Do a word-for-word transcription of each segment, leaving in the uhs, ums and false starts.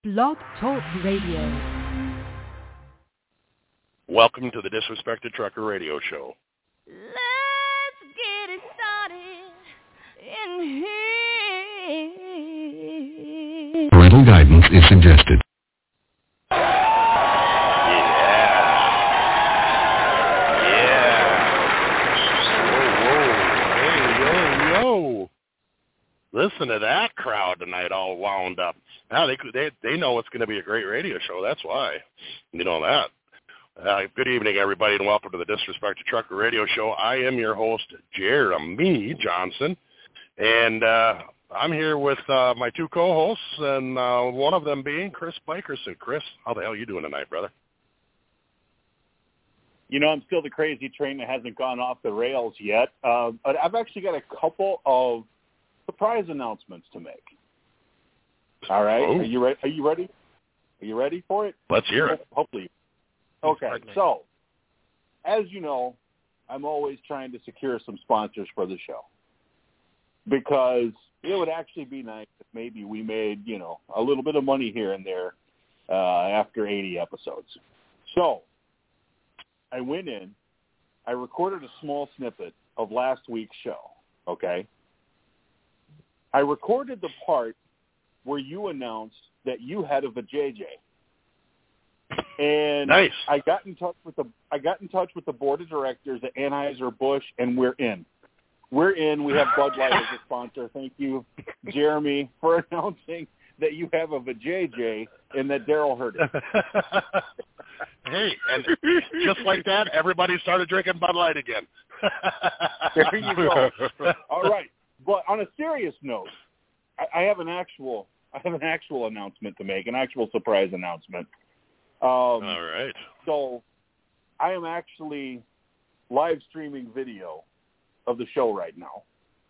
Blog Talk Radio. Welcome to the Disrespected Trucker Radio Show. Let's get it started in here. Parental guidance is suggested. Listen to that crowd tonight, all wound up. Now they they they know it's going to be a great radio show. That's why, you know that. Uh, good evening, everybody, and welcome to the Disrespected Trucker Radio Show. I am your host, Jeremy Johnson, and uh, I'm here with uh, my two co-hosts, and uh, one of them being Chris Bikerson. Chris, how the hell are you doing tonight, brother? You know, I'm still the crazy train that hasn't gone off the rails yet, uh, but I've actually got a couple of surprise announcements to make. All right, oh. are you ready? Are you ready? Are you ready for it? Let's hear it. Hopefully. Okay, so as you know, I'm always trying to secure some sponsors for the show because it would actually be nice if maybe we made, you know, a little bit of money here and there uh, after eighty episodes. So I went in, I recorded a small snippet of last week's show, okay? I recorded the part where you announced that you had a vajayjay. And nice. I got in touch with the I got in touch with the board of directors at Anheuser-Busch, and we're in. We're in. We have Bud Light as a sponsor. Thank you, Jeremy, for announcing that you have a vajayjay and that Daryl heard it. Hey, and just like that, everybody started drinking Bud Light again. There you go. All right. But on a serious note, I, I have an actual I have an actual announcement to make, an actual surprise announcement. Um, All right. So I am actually live streaming video of the show right now.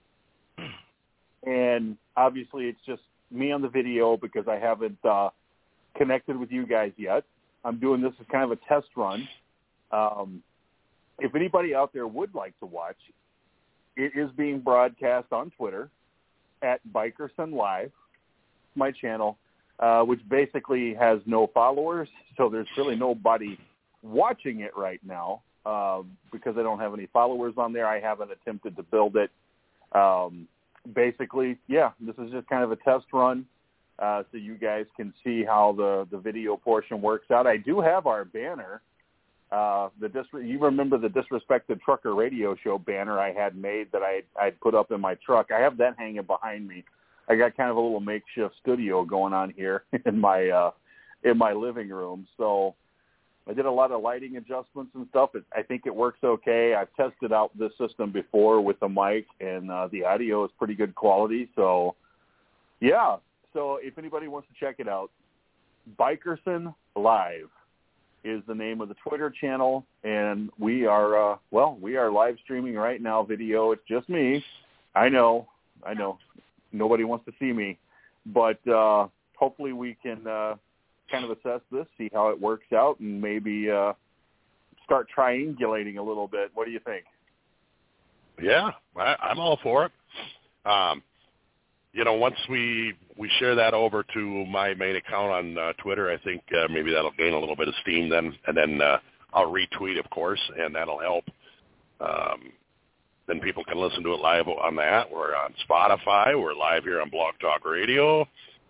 And obviously it's just me on the video because I haven't uh, connected with you guys yet. I'm doing this as kind of a test run. Um, if anybody out there would like to watch, it is being broadcast on Twitter at Bikerson Live, my channel, uh, which basically has no followers, so there's really nobody watching it right now uh, because I don't have any followers on there. I haven't attempted to build it. Um, basically, yeah, this is just kind of a test run uh, so you guys can see how the, the video portion works out. I do have our banner. Uh, the dis- you remember the Disrespected Trucker Radio Show banner I had made that I I'd put up in my truck. I have that hanging behind me. I got kind of a little makeshift studio going on here in my uh, in my living room. So I did a lot of lighting adjustments and stuff. It, I think it works okay. I've tested out this system before with the mic, and uh, the audio is pretty good quality. So yeah. So if anybody wants to check it out, Bikerson Live is the name of the Twitter channel, and we are, uh, well, we are live streaming right now video. It's just me. I know, I know. Nobody wants to see me, but uh, hopefully we can uh, kind of assess this, see how it works out, and maybe uh, start triangulating a little bit. What do you think? Yeah, I, I'm all for it. Um, you know, once we we share that over to my main account on uh, Twitter, I think uh, maybe that'll gain a little bit of steam then, and then uh, I'll retweet, of course, and that'll help. Um, then people can listen to it live on that. We're on Spotify. We're live here on Blog Talk Radio.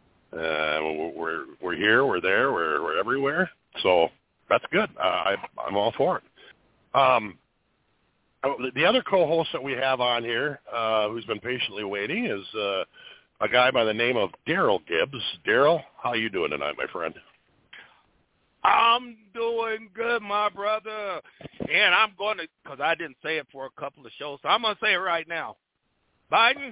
Uh, we're we're here. We're there. We're we're everywhere. So that's good. Uh, I, I'm all for it. Um, the other co-host that we have on here, uh, who's been patiently waiting, is uh, a guy by the name of Daryl Gibbs. Daryl, how you doing tonight, my friend? I'm doing good, my brother. And I'm going to, because I didn't say it for a couple of shows, so I'm going to say it right now. Biden,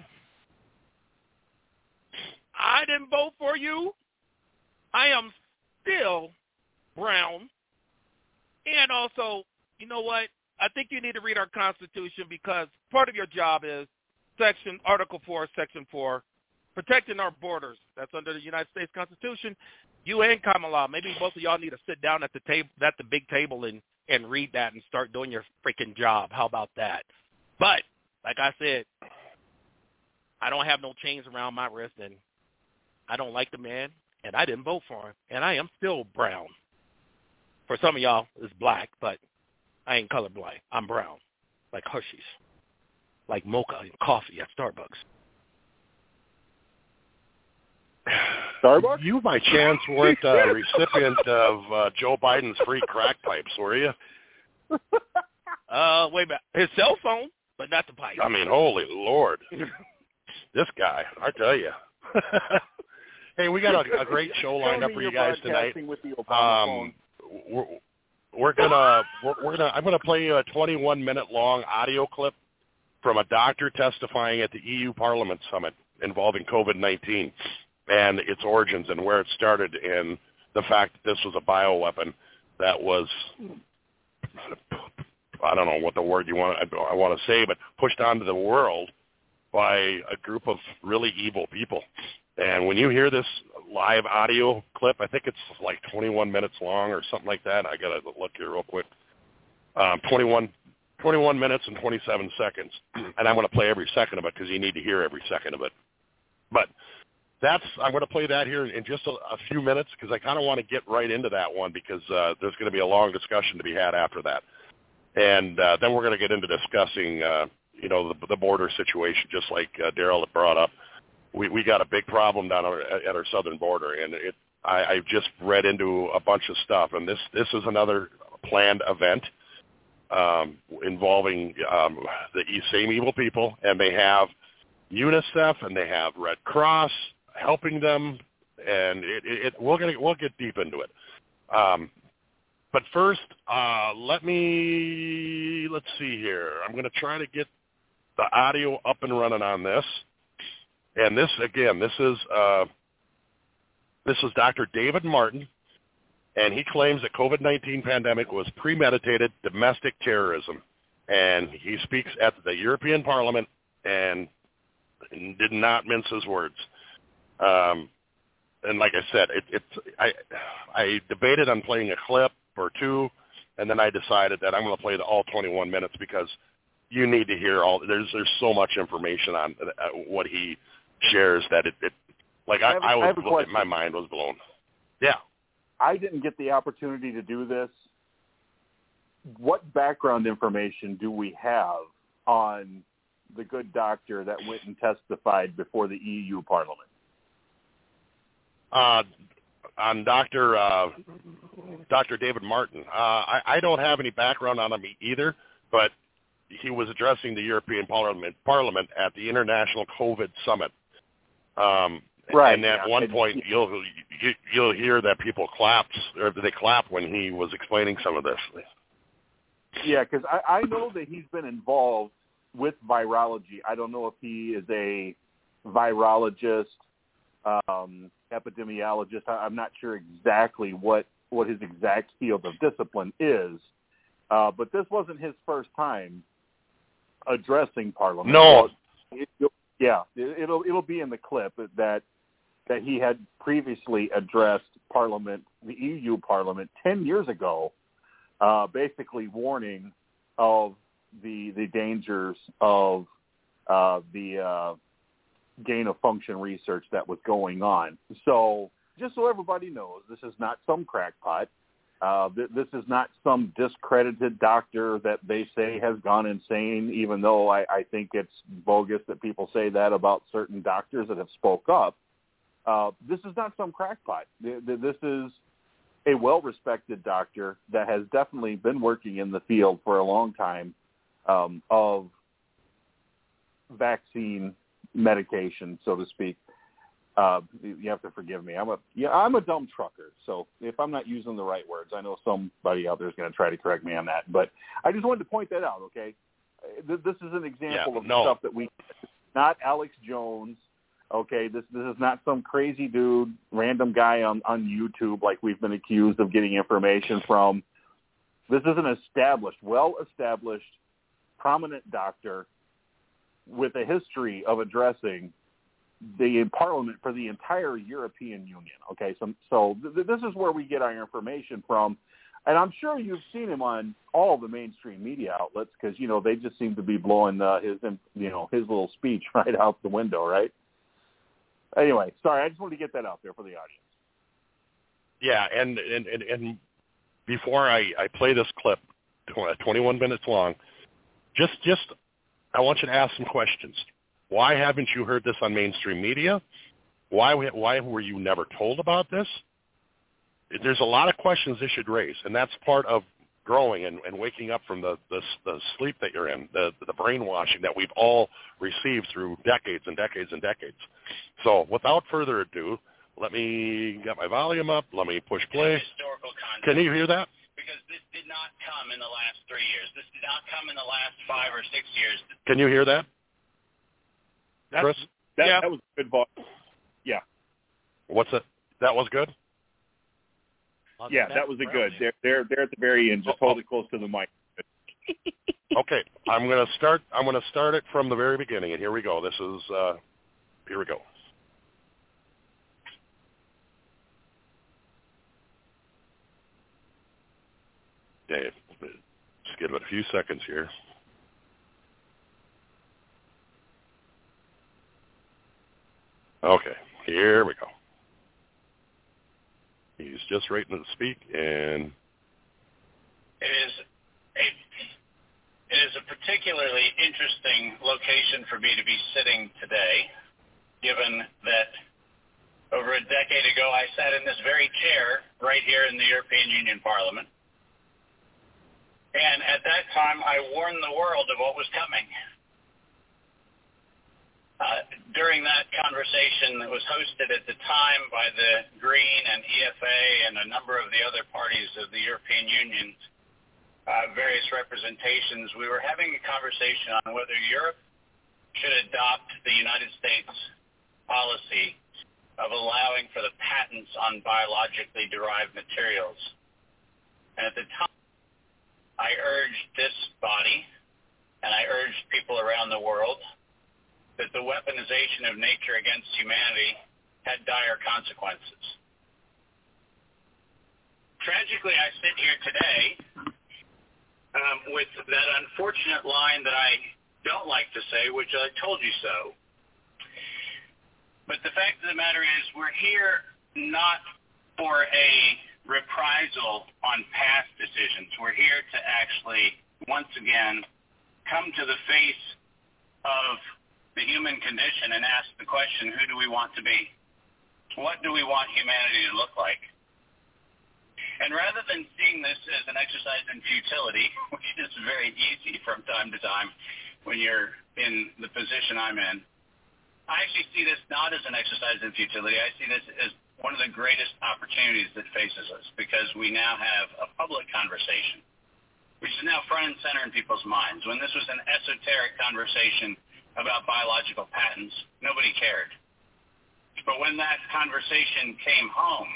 I didn't vote for you. I am still brown. And also, you know what? I think you need to read our Constitution because part of your job is Section Article four, Section four, protecting our borders. That's under the United States Constitution. You and Kamala, maybe both of y'all need to sit down at the table, at the big table, and, and read that and start doing your freaking job. How about that? But like I said, I don't have no chains around my wrist, and I don't like the man, and I didn't vote for him, and I am still brown. For some of y'all, it's black, but I ain't colorblind. I'm brown, like Hershey's, like mocha and coffee at Starbucks. Starbucks? You, by chance, weren't a recipient of uh, Joe Biden's free crack pipes, were you? Uh, wait a minute. His cell phone, but not the pipe. I mean, holy Lord. This guy, I tell you. Hey, we got a, a great show lined up for you guys tonight. Um, we're, we're gonna, we're, we're gonna, I'm gonna play a twenty-one minute long audio clip from a doctor testifying at the E U Parliament Summit involving COVID nineteen and its origins and where it started, and the fact that this was a bioweapon that was, I don't know what the word you want, I, I want to say, but pushed onto the world by a group of really evil people. And when you hear this live audio clip, I think it's like twenty-one minutes long or something like that. I got to look here real quick. Um, twenty-one, twenty-one minutes and twenty-seven seconds. And I'm going to play every second of it because you need to hear every second of it. But that's, I'm going to play that here in just a, a few minutes because I kind of want to get right into that one because uh, there's going to be a long discussion to be had after that. And uh, then we're going to get into discussing, uh, you know, the, the border situation, just like uh, Daryl had brought up. We we got a big problem down our, at our southern border, and it I, I just read into a bunch of stuff, and this this is another planned event um, involving um, the same evil people, and they have UNICEF and they have Red Cross helping them, and it, it, it we're gonna we'll get deep into it. Um, but first, uh, let me let's see here. I'm going to try to get the audio up and running on this. And this, again, this is uh, this is Doctor David Martin, and he claims that COVID nineteen pandemic was premeditated domestic terrorism. And he speaks at the European Parliament and did not mince his words. Um, and like I said, it, it, I, I debated on playing a clip or two, and then I decided that I'm going to play the all twenty-one minutes because you need to hear all. There's there's so much information on uh, what he shares that it, it like I, I, I was I my mind was blown. Yeah, I didn't get the opportunity to do this. What background information do we have on the good doctor that went and testified before the E U Parliament? Uh, on Doctor uh, Doctor David Martin, uh, I, I don't have any background on him either, but he was addressing the European Parliament Parliament at the International COVID Summit. Um, right. And at yeah. one point, you'll you, you'll hear that people clapped, or they clapped when he was explaining some of this. Yeah, because I, I know that he's been involved with virology. I don't know if he is a virologist, um, epidemiologist. I, I'm not sure exactly what, what his exact field of discipline is. Uh, but this wasn't his first time addressing Parliament. No. It, it, yeah, it, it'll it'll be in the clip that that he had previously addressed Parliament, the E U Parliament, ten years ago, uh, basically warning of the the dangers of uh, the uh, gain of function research that was going on. So just so everybody knows, this is not some crackpot. Uh, th- this is not some discredited doctor that they say has gone insane, even though I, I think it's bogus that people say that about certain doctors that have spoke up. Uh, this is not some crackpot. Th- th- this is a well-respected doctor that has definitely been working in the field for a long time um, of vaccine medication, so to speak. Uh, you have to forgive me. I'm a yeah, I'm a dumb trucker. So if I'm not using the right words, I know somebody out there is going to try to correct me on that. But I just wanted to point that out. Okay, this is an example yeah, of no. stuff that we, not Alex Jones. Okay, this this is not some crazy dude, random guy on on YouTube like we've been accused of getting information from. This is an established, well-established, prominent doctor with a history of addressing the Parliament for the entire European Union. Okay, so so th- this is where we get our information from, and I'm sure you've seen him on all the mainstream media outlets because you know they just seem to be blowing uh, his you know his little speech right out the window, right? Anyway, sorry, I just wanted to get that out there for the audience. yeah, and, and, and, and before I, I play this clip, twenty-one minutes long, just just I want you to ask some questions. Why haven't you heard this on mainstream media? Why why were you never told about this? There's a lot of questions this should raise, and that's part of growing and, and waking up from the, the the sleep that you're in, the the brainwashing that we've all received through decades and decades and decades. So without further ado, let me get my volume up. Let me push play. Historical context. Can you hear that? Because this did not come in the last three years. This did not come in the last five or six years. Can you hear that, That's, Chris? That, yeah. that was a good volume. Yeah. What's it? That was good? Yeah, that was a good. They're, they're, they're at the very end. Just hold it close to the mic. Okay, I'm going to start. I'm going to start it from the very beginning, and here we go. This is uh, here we go. Okay, just give it a few seconds here. Okay, here we go. He's just waiting to speak, and It is a it is a particularly interesting location for me to be sitting today, given that over a decade ago I sat in this very chair right here in the European Union Parliament. And at that time, I warned the world of what was coming. Uh, during that conversation that was hosted at the time by the Green and E F A and a number of the other parties of the European Union, uh, various representations, we were having a conversation on whether Europe should adopt the United States policy of allowing for the patents on biologically derived materials. And at the time, I urged this body, and I urged people around the world, that the weaponization of nature against humanity had dire consequences. Tragically, I sit here today um, with that unfortunate line that I don't like to say, which I told you so. But the fact of the matter is, we're here not for a reprisal on past decisions. We're here to actually, once again, come to the face of the human condition and ask the question, who do we want to be? What do we want humanity to look like? And rather than seeing this as an exercise in futility, which is very easy from time to time when you're in the position I'm in, I actually see this not as an exercise in futility. I see this as one of the greatest opportunities that faces us, because we now have a public conversation, which is now front and center in people's minds. When this was an esoteric conversation about biological patents, nobody cared. But when that conversation came home,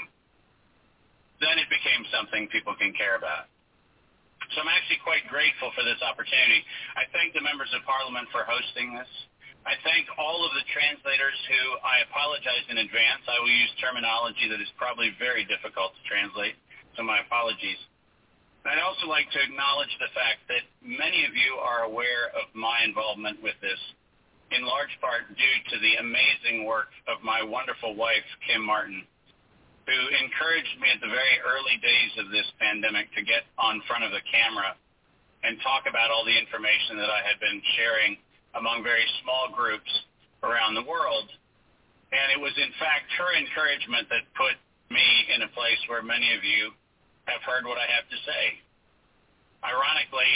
then it became something people can care about. So I'm actually quite grateful for this opportunity. I thank the members of Parliament for hosting this. I thank all of the translators who, I apologize in advance. I will use terminology that is probably very difficult to translate, so my apologies. I'd also like to acknowledge the fact that many of you are aware of my involvement with this, in large part due to the amazing work of my wonderful wife, Kim Martin, who encouraged me at the very early days of this pandemic to get on front of the camera and talk about all the information that I had been sharing among very small groups around the world. And it was, in fact, her encouragement that put me in a place where many of you have heard what I have to say. Ironically,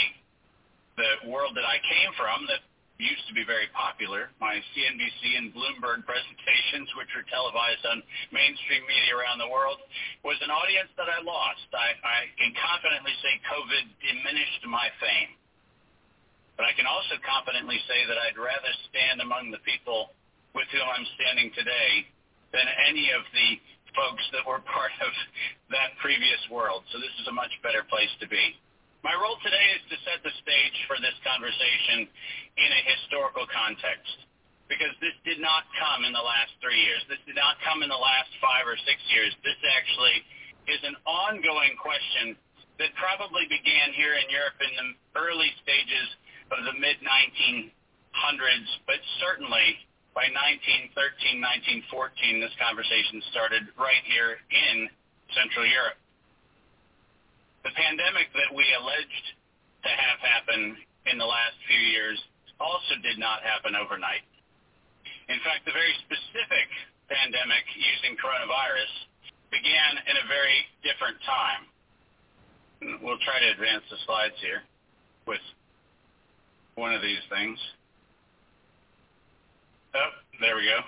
the world that I came from, that used to be very popular, my C N B C and Bloomberg presentations, which were televised on mainstream media around the world, was an audience that I lost. I, I can confidently say COVID diminished my fame. But I can also confidently say that I'd rather stand among the people with whom I'm standing today than any of the folks that were part of that previous world. So this is a much better place to be. My role today is to set the stage for this conversation in a historical context, because this did not come in the last three years. This did not come in the last five or six years. This actually is an ongoing question that probably began here in Europe in the early stages of the mid nineteen hundreds, but certainly by nineteen thirteen, nineteen fourteen, this conversation started right here in Central Europe. The pandemic that we alleged to have happen in the last few years also did not happen overnight. In fact, the very specific pandemic using coronavirus began in a very different time. We'll try to advance the slides here with one of these things. Oh, there we go.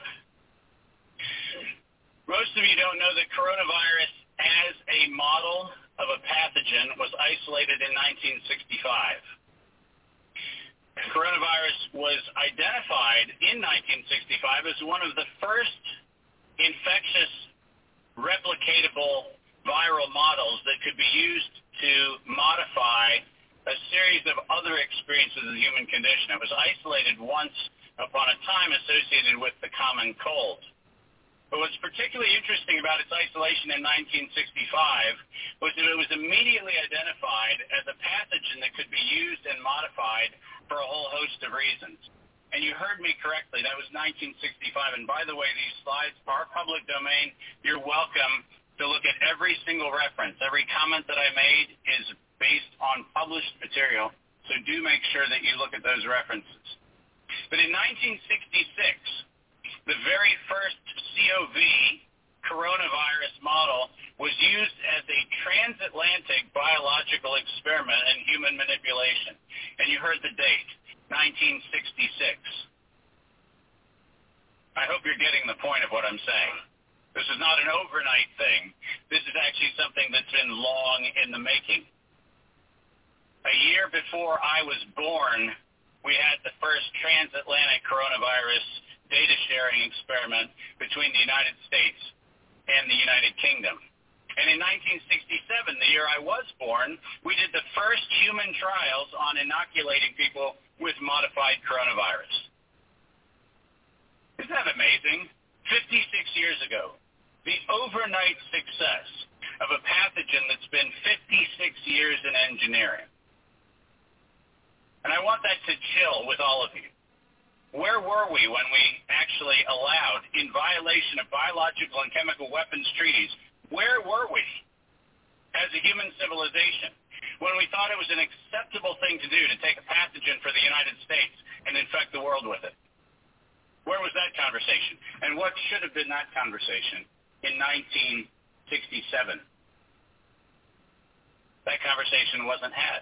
Most of you don't know that coronavirus as a model of a pathogen was isolated in nineteen sixty-five. Coronavirus was identified in nineteen sixty-five as one of the first infectious replicatable viral models that could be used to modify a series of other experiences of the human condition. It was isolated once upon a time associated with the common cold. But what's particularly interesting about its isolation in nineteen sixty-five was that it was immediately identified as a pathogen that could be used and modified for a whole host of reasons. And you heard me correctly, that was nineteen sixty-five. And by the way, these slides are public domain. You're welcome to look at every single reference. Every comment that I made is based on published material, so do make sure that you look at those references. But in nineteen sixty-six, the very first C O V coronavirus model was used as a transatlantic biological experiment in human manipulation. And you heard the date, nineteen sixty-six. I hope you're getting the point of what I'm saying. This is not an overnight thing. This is actually something that's been long in the making. A year before I was born, we had the first transatlantic coronavirus data sharing experiment between the United States and the United Kingdom. And in nineteen sixty-seven, the year I was born, we did the first human trials on inoculating people with modified coronavirus. Isn't that amazing? fifty-six years ago, the overnight success of a pathogen that's been fifty-six years in engineering. And I want that to chill with all of you. Where were we when we actually allowed, in violation of biological and chemical weapons treaties, where were we as a human civilization when we thought it was an acceptable thing to do to take a pathogen for the United States and infect the world with it? Where was that conversation? And what should have been that conversation in nineteen sixty-seven? That conversation wasn't had.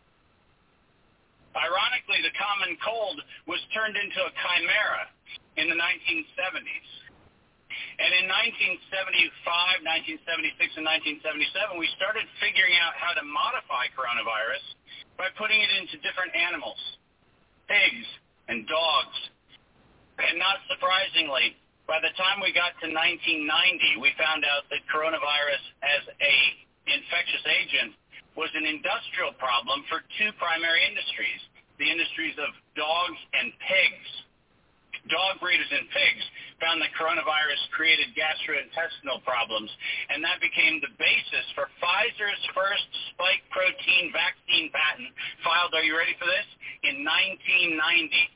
Ironically, the common cold was turned into a chimera in the nineteen seventies. And in nineteen seventy-five, nineteen seventy-six, and nineteen seventy-seven, we started figuring out how to modify coronavirus by putting it into different animals, pigs and dogs. And not surprisingly, by the time we got to nineteen ninety, we found out that coronavirus as a infectious agent was an industrial problem for two primary industries, the industries of dogs and pigs. Dog breeders and pigs found that coronavirus created gastrointestinal problems, and that became the basis for Pfizer's first spike protein vaccine patent filed, are you ready for this, in nineteen ninety.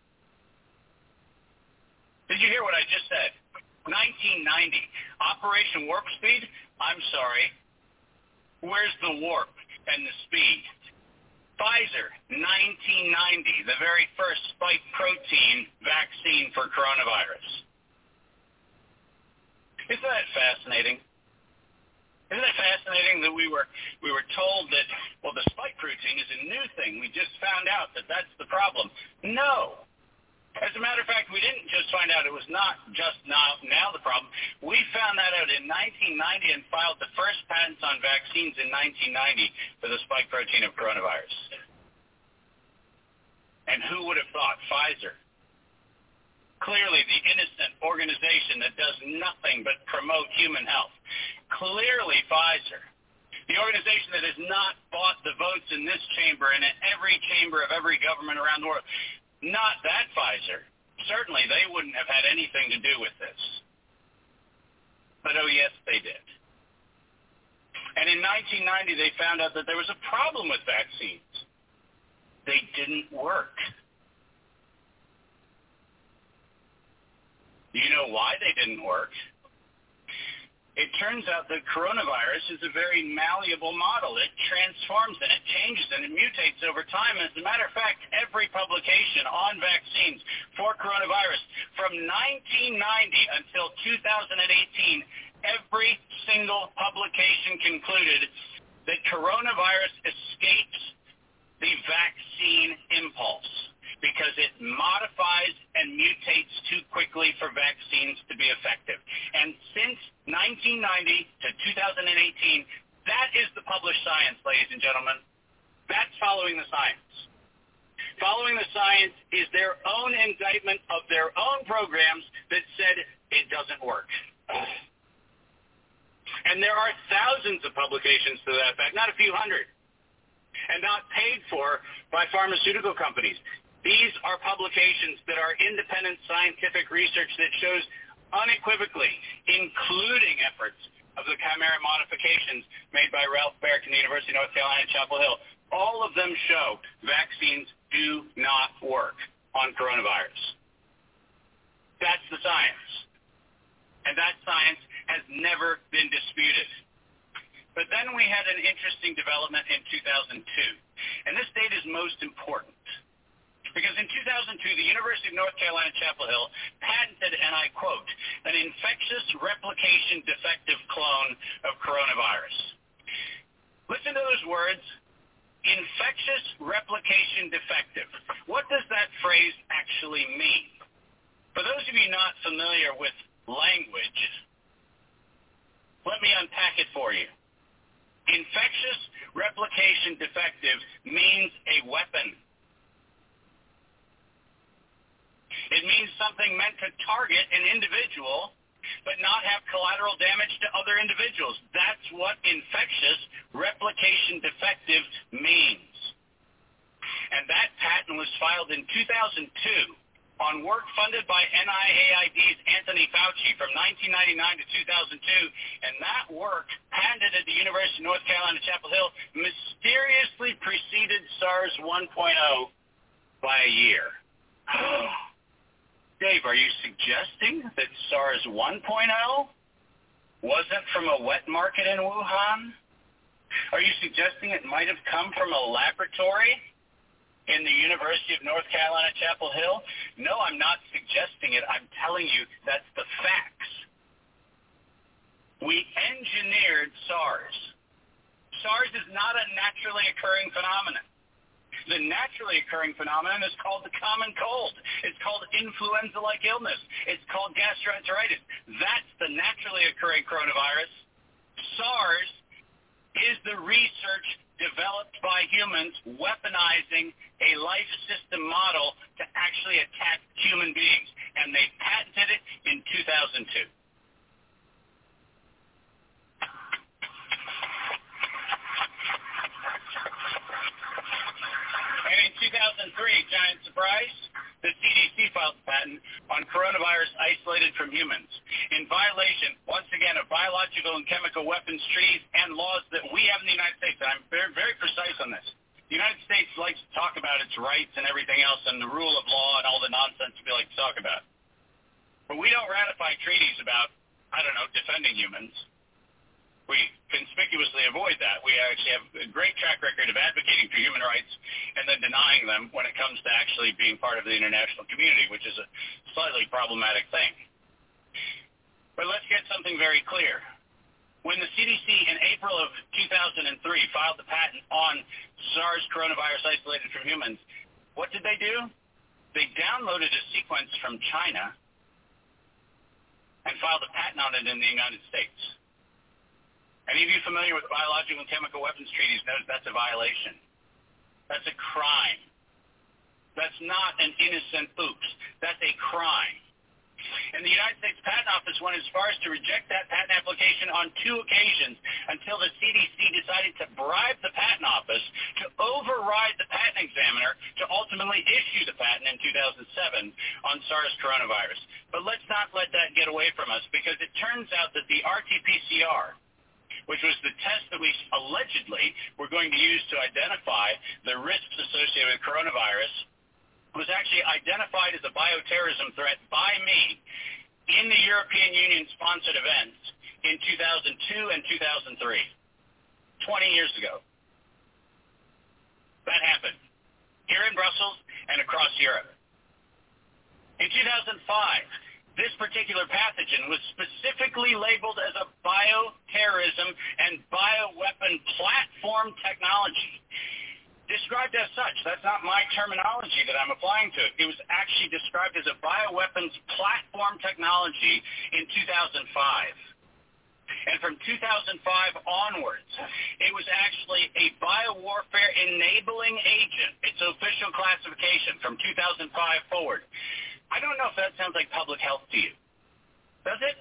Did you hear what I just said? nineteen ninety. Operation Warp Speed? I'm sorry. Where's the warp and the speed? Pfizer, nineteen ninety, the very first spike protein vaccine for coronavirus. Isn't that fascinating? Isn't it fascinating that we were we were told that, well, the spike protein is a new thing. We just found out that that's the problem. No. As a matter of fact, we didn't just find out it was not just now, now the problem. We found that out in nineteen ninety and filed the first patents on vaccines in nineteen ninety for the spike protein of coronavirus. And who would have thought? Pfizer. Clearly the innocent organization that does nothing but promote human health. Clearly Pfizer. The organization that has not bought the votes in this chamber and in every chamber of every government around the world. Not that Pfizer. Certainly they wouldn't have had anything to do with this. But oh yes, they did. And in nineteen ninety they found out that there was a problem with vaccines. They didn't work. Do you know why they didn't work? it turns out that coronavirus is a very malleable model. It transforms and it changes and it mutates over time. As a matter of fact, every publication on vaccines for coronavirus from nineteen ninety until two thousand eighteen, every single publication concluded that coronavirus escapes the vaccine impulse because it modifies and mutates too quickly for vaccines to be effective. And since nineteen ninety to two thousand eighteen, that is the published science, ladies and gentlemen. That's following the science. Following the science is their own indictment of their own programs that said it doesn't work. And there are thousands of publications to that effect, not a few hundred, and not paid for by pharmaceutical companies. These are publications that are independent scientific research that shows unequivocally, including efforts of the chimera modifications made by Ralph Baric from the University of North Carolina at Chapel Hill. All of them show vaccines do not work on coronavirus. That's the science. And that science has never been disputed. But then we had an interesting development in two thousand two. And this date is most important. Because in two thousand two, the University of North Carolina at Chapel Hill patented, and I quote, an infectious replication defective clone of coronavirus. Listen to those words, infectious replication defective. What does that phrase actually mean? For those of you not familiar with language, let me unpack it for you. Infectious replication defective means a weapon. It means something meant to target an individual but not have collateral damage to other individuals. That's what infectious replication defective means. And that patent was filed in two thousand two on work funded by N I A I D's Anthony Fauci from nineteen ninety-nine to two thousand two, and that work, patented at the University of North Carolina at Chapel Hill, mysteriously preceded SARS one point oh by a year. Dave, are you suggesting that SARS one point oh wasn't from a wet market in Wuhan? Are you suggesting it might have come from a laboratory in the University of North Carolina at Chapel Hill? No, I'm not suggesting it. I'm telling you that's the facts. We engineered SARS. SARS is not a naturally occurring phenomenon. The naturally occurring phenomenon is called the common cold. It's called influenza-like illness. It's called gastroenteritis. That's the naturally occurring coronavirus. SARS is the research developed by humans weaponizing a life system model to actually attack human beings. And they patented it in two thousand two. And in two thousand three, giant surprise, the C D C filed a patent on coronavirus isolated from humans in violation, once again, of biological and chemical weapons treaties and laws that we have in the United States. And I'm very, very precise on this. The United States likes to talk about its rights and everything else and the rule of law and all the nonsense we like to talk about. But we don't ratify treaties about, I don't know, defending humans. We conspicuously avoid that. We actually have a great track record of advocating for human rights and then denying them when it comes to actually being part of the international community, which is a slightly problematic thing. But let's get something very clear. When the C D C in April of two thousand three filed the patent on SARS coronavirus isolated from humans, what did they do? They downloaded a sequence from China and filed a patent on it in the United States. Any of you familiar with biological and chemical weapons treaties knows that's a violation. That's a crime. That's not an innocent oops. That's a crime. And the United States Patent Office went as far as to reject that patent application on two occasions until the C D C decided to bribe the Patent Office to override the patent examiner to ultimately issue the patent in two thousand seven on SARS coronavirus. But let's not let that get away from us, because it turns out that the R T P C R, which was the test that we allegedly were going to use to identify the risks associated with coronavirus, was actually identified as a bioterrorism threat by me in the European Union-sponsored events in two thousand two and two thousand three, twenty years ago. That happened here in Brussels and across Europe. In two thousand five, this particular pathogen was specifically labeled as a bioterrorism and bioweapon platform technology. Described as such. That's not my terminology that I'm applying to it. It was actually described as a bioweapons platform technology in two thousand five. And from two thousand five onwards, it was actually a biowarfare enabling agent. Its official classification from two thousand five forward. I don't know if that sounds like public health to you. Does it?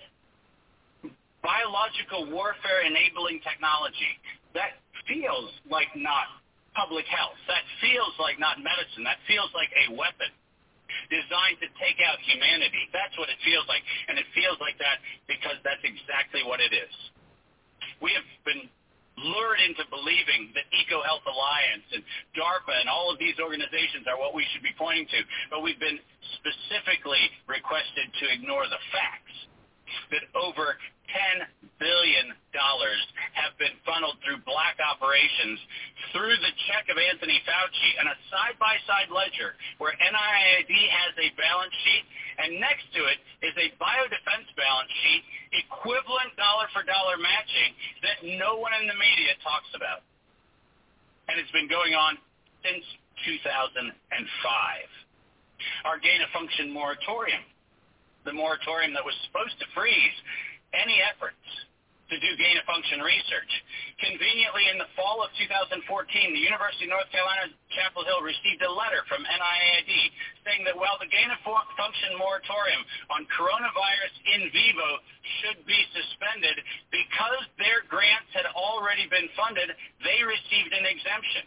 Biological warfare enabling technology. That feels like not public health. That feels like not medicine. That feels like a weapon designed to take out humanity. That's what it feels like. And it feels like that because that's exactly what it is. We have been lured into believing that EcoHealth Alliance and DARPA and all of these organizations are what we should be pointing to. But we've been specifically requested to ignore the facts that over ten billion dollars have been funneled through black operations through the check of Anthony Fauci and a side-by-side ledger where N I A D has a balance sheet, and next to it is a biodefense balance sheet equivalent dollar-for-dollar matching that no one in the media talks about. And it's been going on since two thousand five. Our gain-of-function moratorium, the moratorium that was supposed to freeze any efforts to do gain-of-function research. Conveniently, in the fall of two thousand fourteen, the University of North Carolina Chapel Hill received a letter from N I A D saying that while the gain-of-function moratorium on coronavirus in vivo should be suspended, because their grants had already been funded, they received an exemption.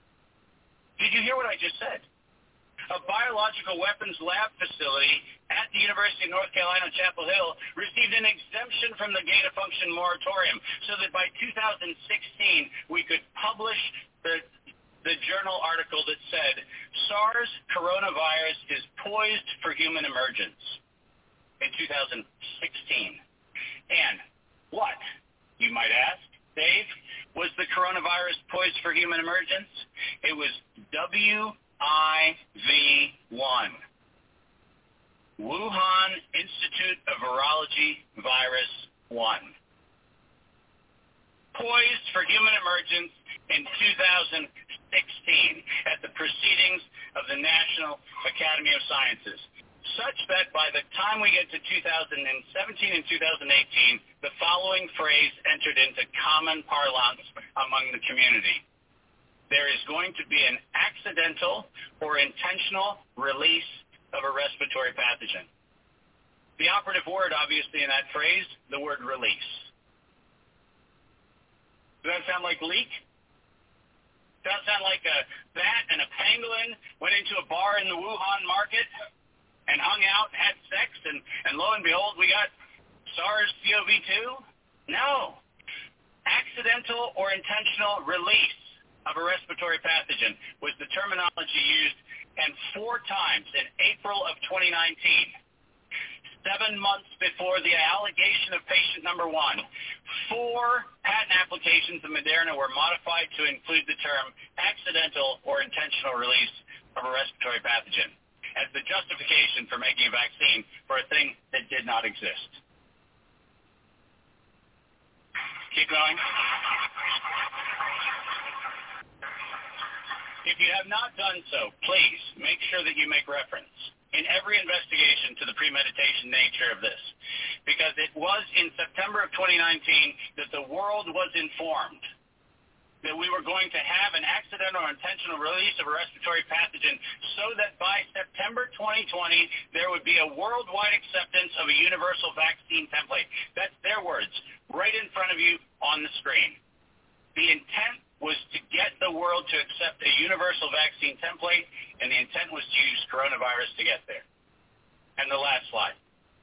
Did you hear what I just said? A biological weapons lab facility at the University of North Carolina Chapel Hill received an exemption from the gain-of-function moratorium so that by two thousand sixteen we could publish the, the journal article that said SARS coronavirus is poised for human emergence in two thousand sixteen. And what, you might ask, Dave, was the coronavirus poised for human emergence? It was W I V one, Wuhan Institute of Virology Virus one, poised for human emergence in two thousand sixteen at the proceedings of the National Academy of Sciences, such that by the time we get to two thousand seventeen and two thousand eighteen, the following phrase entered into common parlance among the community. There is going to be an accidental or intentional release of a respiratory pathogen. The operative word, obviously, in that phrase, the word release. Does that sound like leak? Does that sound like a bat and a pangolin went into a bar in the Wuhan market and hung out and had sex, and, and lo and behold, we got SARS C o V two? No. Accidental or intentional release of a respiratory pathogen was the terminology used, and four times in April of twenty nineteen, seven months before the allegation of patient number one, four patent applications of Moderna were modified to include the term accidental or intentional release of a respiratory pathogen as the justification for making a vaccine for a thing that did not exist. Keep going. If you have not done so, please make sure that you make reference in every investigation to the premeditation nature of this, because it was in September of twenty nineteen that the world was informed that we were going to have an accidental or intentional release of a respiratory pathogen so that by September twenty twenty, there would be a worldwide acceptance of a universal vaccine template. That's their words, right in front of you on the screen. The intent was to get the world to accept a universal vaccine template, and the intent was to use coronavirus to get there. And the last slide.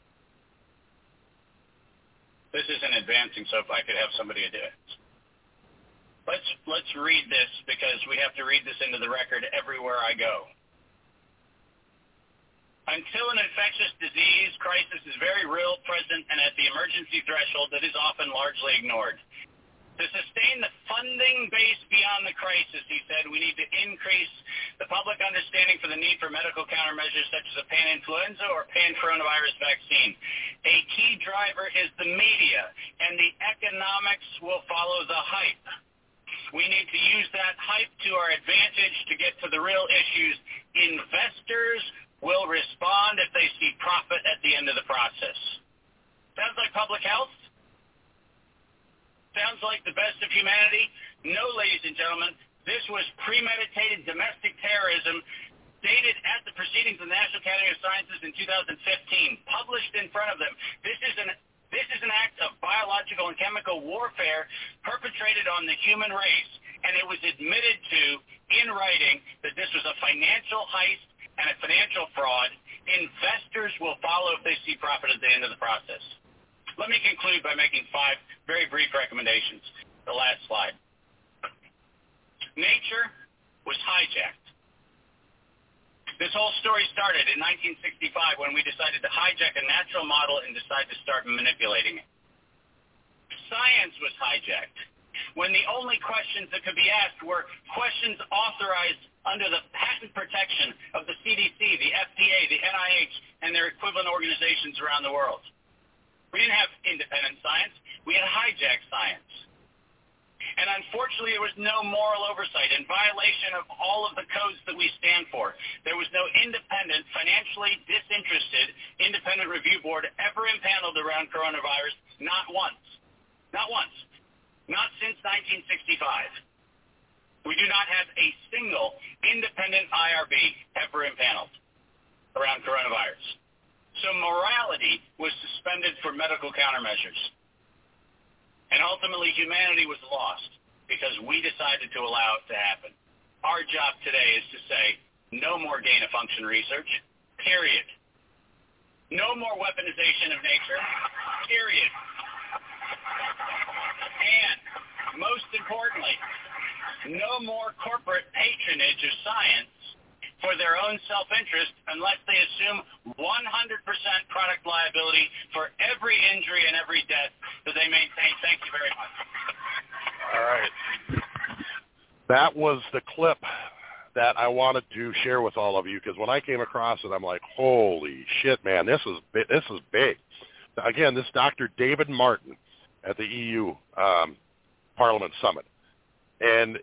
This isn't advancing, so if I could have somebody do it. Let's, let's read this, because we have to read this into the record everywhere I go. Until an infectious disease crisis is very real, present, and at the emergency threshold that is often largely ignored. To sustain the funding base beyond the crisis, he said, we need to increase the public understanding for the need for medical countermeasures such as a pan-influenza or pan-coronavirus vaccine. A key driver is the media, and the economics will follow the hype. We need to use that hype to our advantage to get to the real issues. Investors will respond if they see profit at the end of the process. Sounds like public health? Sounds like the best of humanity? No, ladies and gentlemen, this was premeditated domestic terrorism stated at the proceedings of the National Academy of Sciences in two thousand fifteen, published in front of them. This is an this is an act of biological and chemical warfare perpetrated on the human race, and it was admitted to in writing that this was a financial heist and a financial fraud. Investors will follow if they see profit at the end of the process. Let me conclude by making five very brief recommendations. The last slide. Nature was hijacked. This whole story started in nineteen sixty-five when we decided to hijack a natural model and decide to start manipulating it. Science was hijacked when the only questions that could be asked were questions authorized under the patent protection of the C D C, the F D A, the N I H, and their equivalent organizations around the world. We didn't have independent science. We had hijacked science. And unfortunately, there was no moral oversight in violation of all of the codes that we stand for. There was no independent, financially disinterested, independent review board ever impaneled around coronavirus, not once. Not once. Not since nineteen sixty-five. We do not have a single independent I R B ever impaneled around coronavirus. So morality was suspended for medical countermeasures. And ultimately, humanity was lost because we decided to allow it to happen. Our job today is to say, no more gain-of-function research, period. No more weaponization of nature, period. And most importantly, no more corporate patronage of science for their own self-interest unless they assume one hundred percent product liability for every injury and every death that they maintain. Thank you very much. All right. That was the clip that I wanted to share with all of you because when I came across it, I'm like, holy shit, man, this is this is big. Again, this Doctor David Martin at the E U um, Parliament Summit. And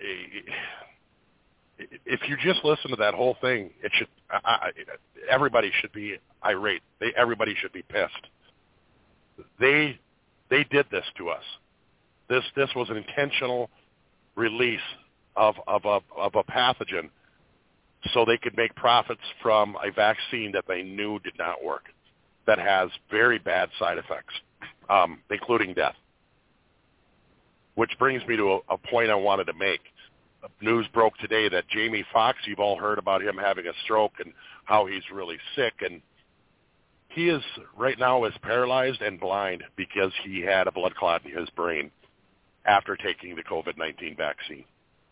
if you just listen to that whole thing, it should I, everybody should be irate. They, everybody should be pissed. They they did this to us. This this was an intentional release of of a of a pathogen, so they could make profits from a vaccine that they knew did not work, that has very bad side effects, um, including death. Which brings me to a, a point I wanted to make. News broke today that Jamie Foxx, you've all heard about him having a stroke and how he's really sick, and he is right now is paralyzed and blind because he had a blood clot in his brain after taking the COVID nineteen vaccine.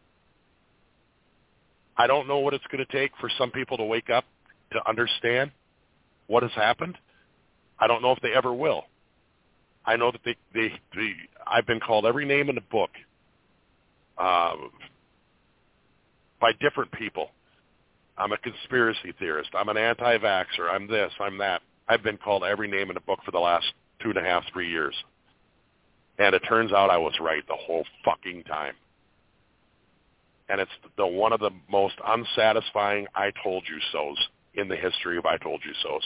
I don't know what it's going to take for some people to wake up to understand what has happened. I don't know if they ever will. I know that they, they, they I've been called every name in the book uh, by different people. I'm a conspiracy theorist. I'm an anti-vaxxer. I'm this. I'm that. I've been called every name in the book for the last two and a half, three years. And it turns out I was right the whole fucking time. And it's the one of the most unsatisfying I told you so's in the history of I told you so's.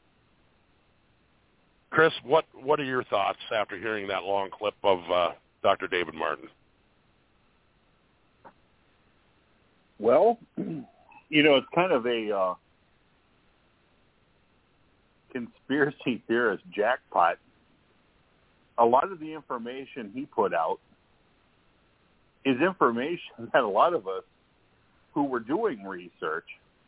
Chris, what, what are your thoughts after hearing that long clip of uh, Doctor David Martin? Well, you know, it's kind of a uh, conspiracy theorist jackpot. A lot of the information he put out is information that a lot of us who were doing research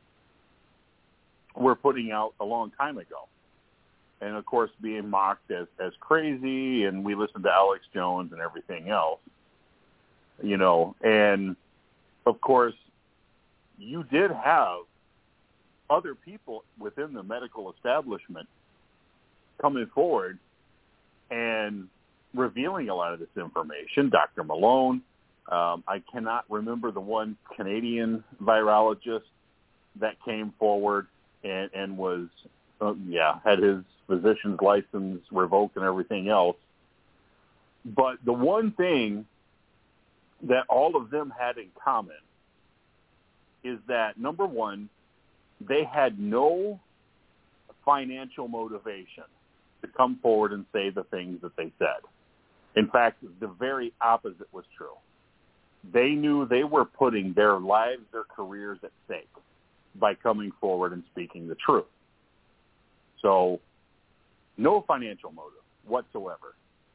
were putting out a long time ago. And, of course, being mocked as, as crazy, and we listened to Alex Jones and everything else, you know. And, of course, you did have other people within the medical establishment coming forward and revealing a lot of this information. Doctor Malone, um, I cannot remember the one Canadian virologist that came forward and, and was, uh, yeah, had his physician's license revoked and everything else. But the one thing that all of them had in common is that, number one, they had no financial motivation to come forward and say the things that they said. In fact, the very opposite was true. They knew they were putting their lives, their careers at stake by coming forward and speaking the truth. So, no financial motive whatsoever.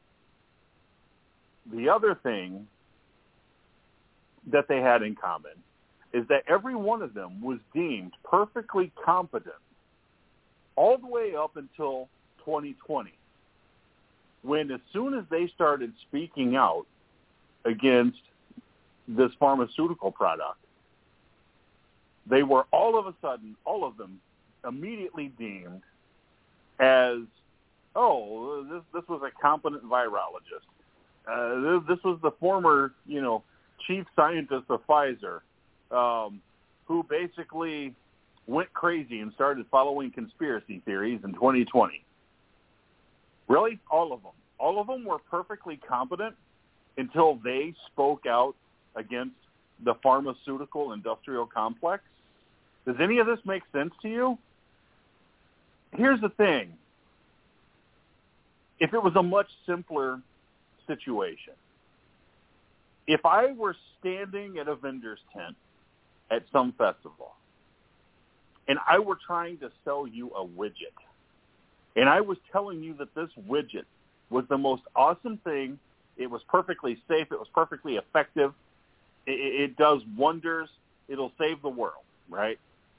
The other thing that they had in common is that every one of them was deemed perfectly competent all the way up until twenty twenty, when as soon as they started speaking out against this pharmaceutical product, they were all of a sudden, all of them, immediately deemed as, oh, this this was a competent virologist. Uh, this, this was the former, you know, chief scientist of Pfizer, um, who basically went crazy and started following conspiracy theories in twenty twenty. Really? All of them. All of them were perfectly competent until they spoke out against the pharmaceutical industrial complex. Does any of this make sense to you? Here's the thing. If it was a much simpler situation, if I were standing at a vendor's tent at some festival and I were trying to sell you a widget, and I was telling you that this widget was the most awesome thing, it was perfectly safe, it was perfectly effective, it, it does wonders, it'll save the world, right?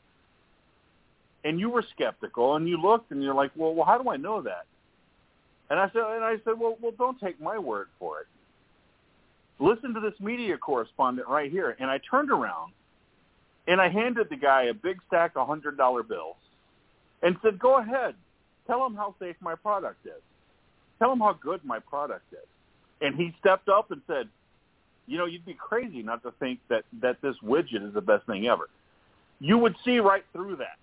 And you were skeptical, and you looked, and you're like, well, well, how do I know that? And I said, and I said, well, well, don't take my word for it. Listen to this media correspondent right here. And I turned around, and I handed the guy a big stack of one hundred dollar bills and said, go ahead. Tell him how safe my product is. Tell him how good my product is. And he stepped up and said, you know, you'd be crazy not to think that, that this widget is the best thing ever. You would see right through that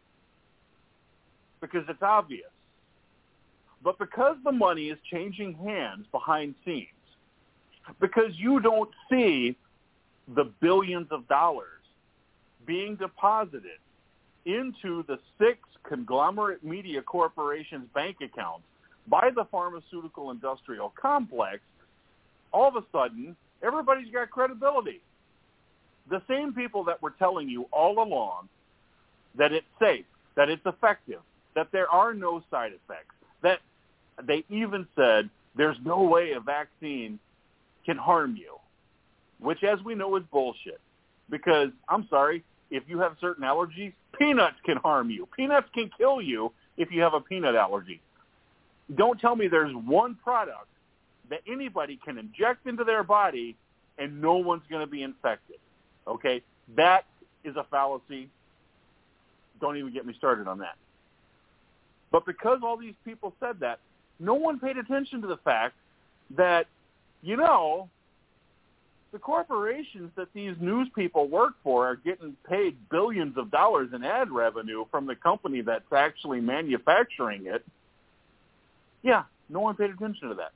because it's obvious. But because the money is changing hands behind scenes, because you don't see the billions of dollars being deposited into the six conglomerate media corporations' bank accounts by the pharmaceutical industrial complex, all of a sudden, everybody's got credibility. The same people that were telling you all along that it's safe, that it's effective, that there are no side effects, that they even said there's no way a vaccine can harm you, which, as we know, is bullshit. Because, I'm sorry, if you have certain allergies, peanuts can harm you. Peanuts can kill you if you have a peanut allergy. Don't tell me there's one product that anybody can inject into their body and no one's going to be infected. Okay? That is a fallacy. Don't even get me started on that. But because all these people said that, no one paid attention to the fact that, you know, the corporations that these news people work for are getting paid billions of dollars in ad revenue from the company that's actually manufacturing it. Yeah, no one paid attention to that.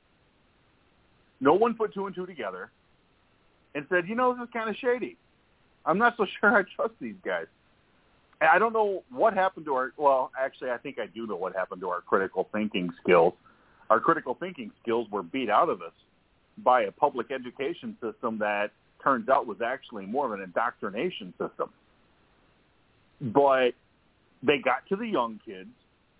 No one put two and two together and said, you know, this is kind of shady. I'm not so sure I trust these guys. I don't know what happened to our, well, actually, I think I do know what happened to our critical thinking skills. Our critical thinking skills were beat out of us by a public education system that turns out was actually more of an indoctrination system. But they got to the young kids.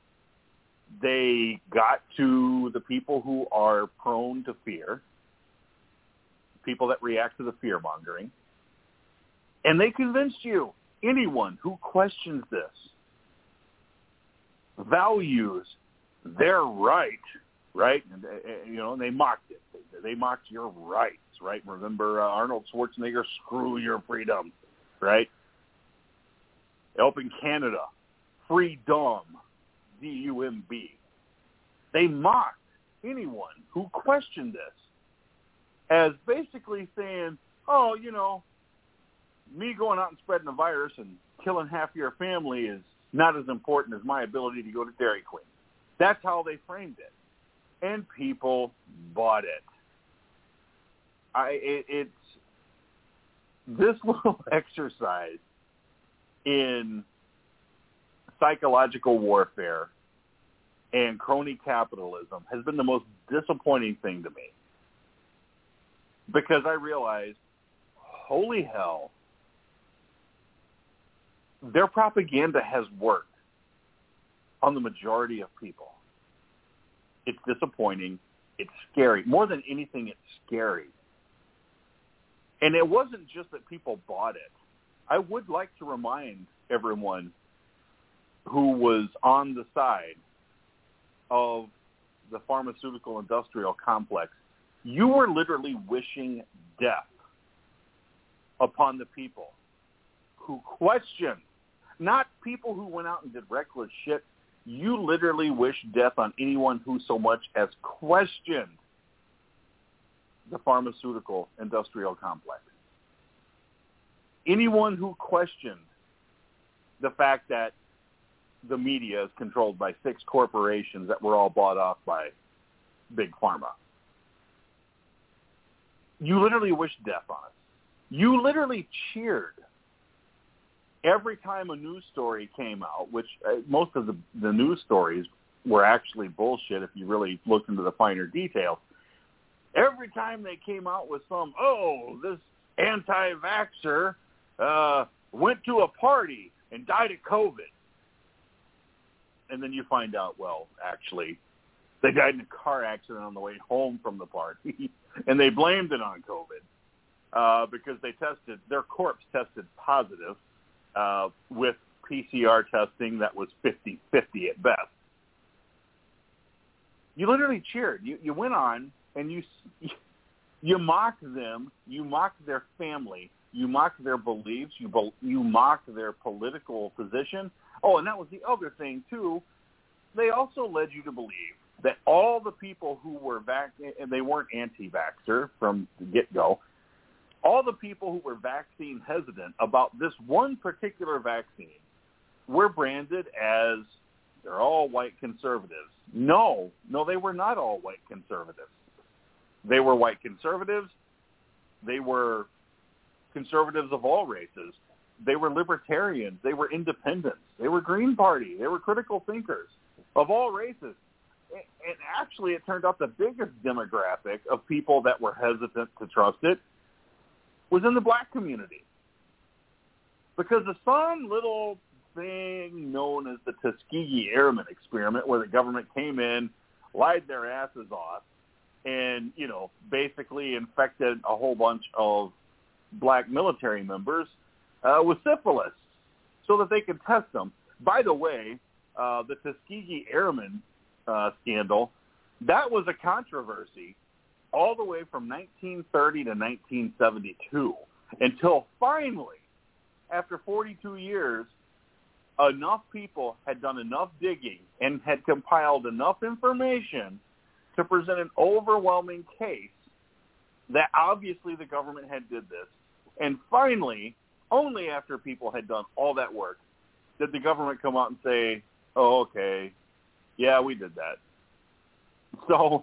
They got to the people who are prone to fear, people that react to the fear-mongering, and they convinced you. Anyone who questions this values their right, right? And, you know, and they mocked it. They mocked your rights, right? Remember uh, Arnold Schwarzenegger, screw your freedom, right? Up in Canada, freedom, D U M B. They mocked anyone who questioned this as basically saying, oh, you know, me going out and spreading a virus and killing half your family is not as important as my ability to go to Dairy Queen. That's how they framed it. And people bought it. I it, it's this little exercise in psychological warfare and crony capitalism has been the most disappointing thing to me, because I realized, holy hell, their propaganda has worked on the majority of people. It's disappointing. It's scary. More than anything, it's scary. And it wasn't just that people bought it. I would like to remind everyone who was on the side of the pharmaceutical industrial complex, you were literally wishing death upon the people who questioned, not people who went out and did reckless shit. You literally wish death on anyone who so much as questioned the pharmaceutical industrial complex. Anyone who questioned the fact that the media is controlled by six corporations that were all bought off by Big Pharma. You literally wish death on us. You literally cheered every time a news story came out, which uh, most of the, the news stories were actually bullshit if you really looked into the finer details. Every time they came out with some, oh, this anti-vaxxer uh, went to a party and died of COVID. And then you find out, well, actually, they died in a car accident on the way home from the party, and they blamed it on COVID uh, because they tested, their corpse tested positive uh, with P C R testing that was fifty-fifty at best. You literally cheered. You, you went on and you you mocked them. You mocked their family. You mocked their beliefs. You you mocked their political position. Oh, and that was the other thing, too. They also led you to believe that all the people who were vac and they weren't anti-vaxxer from the get-go, all the people who were vaccine hesitant about this one particular vaccine were branded as they're all white conservatives. No, no, they were not all white conservatives. They were white conservatives. They were conservatives of all races. They were libertarians. They were independents. They were Green Party. They were critical thinkers of all races. And actually, it turned out the biggest demographic of people that were hesitant to trust it was in the black community. Because of some little thing known as the Tuskegee Airmen experiment, where the government came in, lied their asses off, and, you know, basically infected a whole bunch of black military members uh, with syphilis so that they could test them. By the way, uh, the Tuskegee Airmen uh, scandal, that was a controversy all the way from nineteen thirty to nineteen seventy-two until finally, after forty-two years, enough people had done enough digging and had compiled enough information to present an overwhelming case that obviously the government had did this. And finally, only after people had done all that work, did the government come out and say, oh, okay, yeah, we did that. So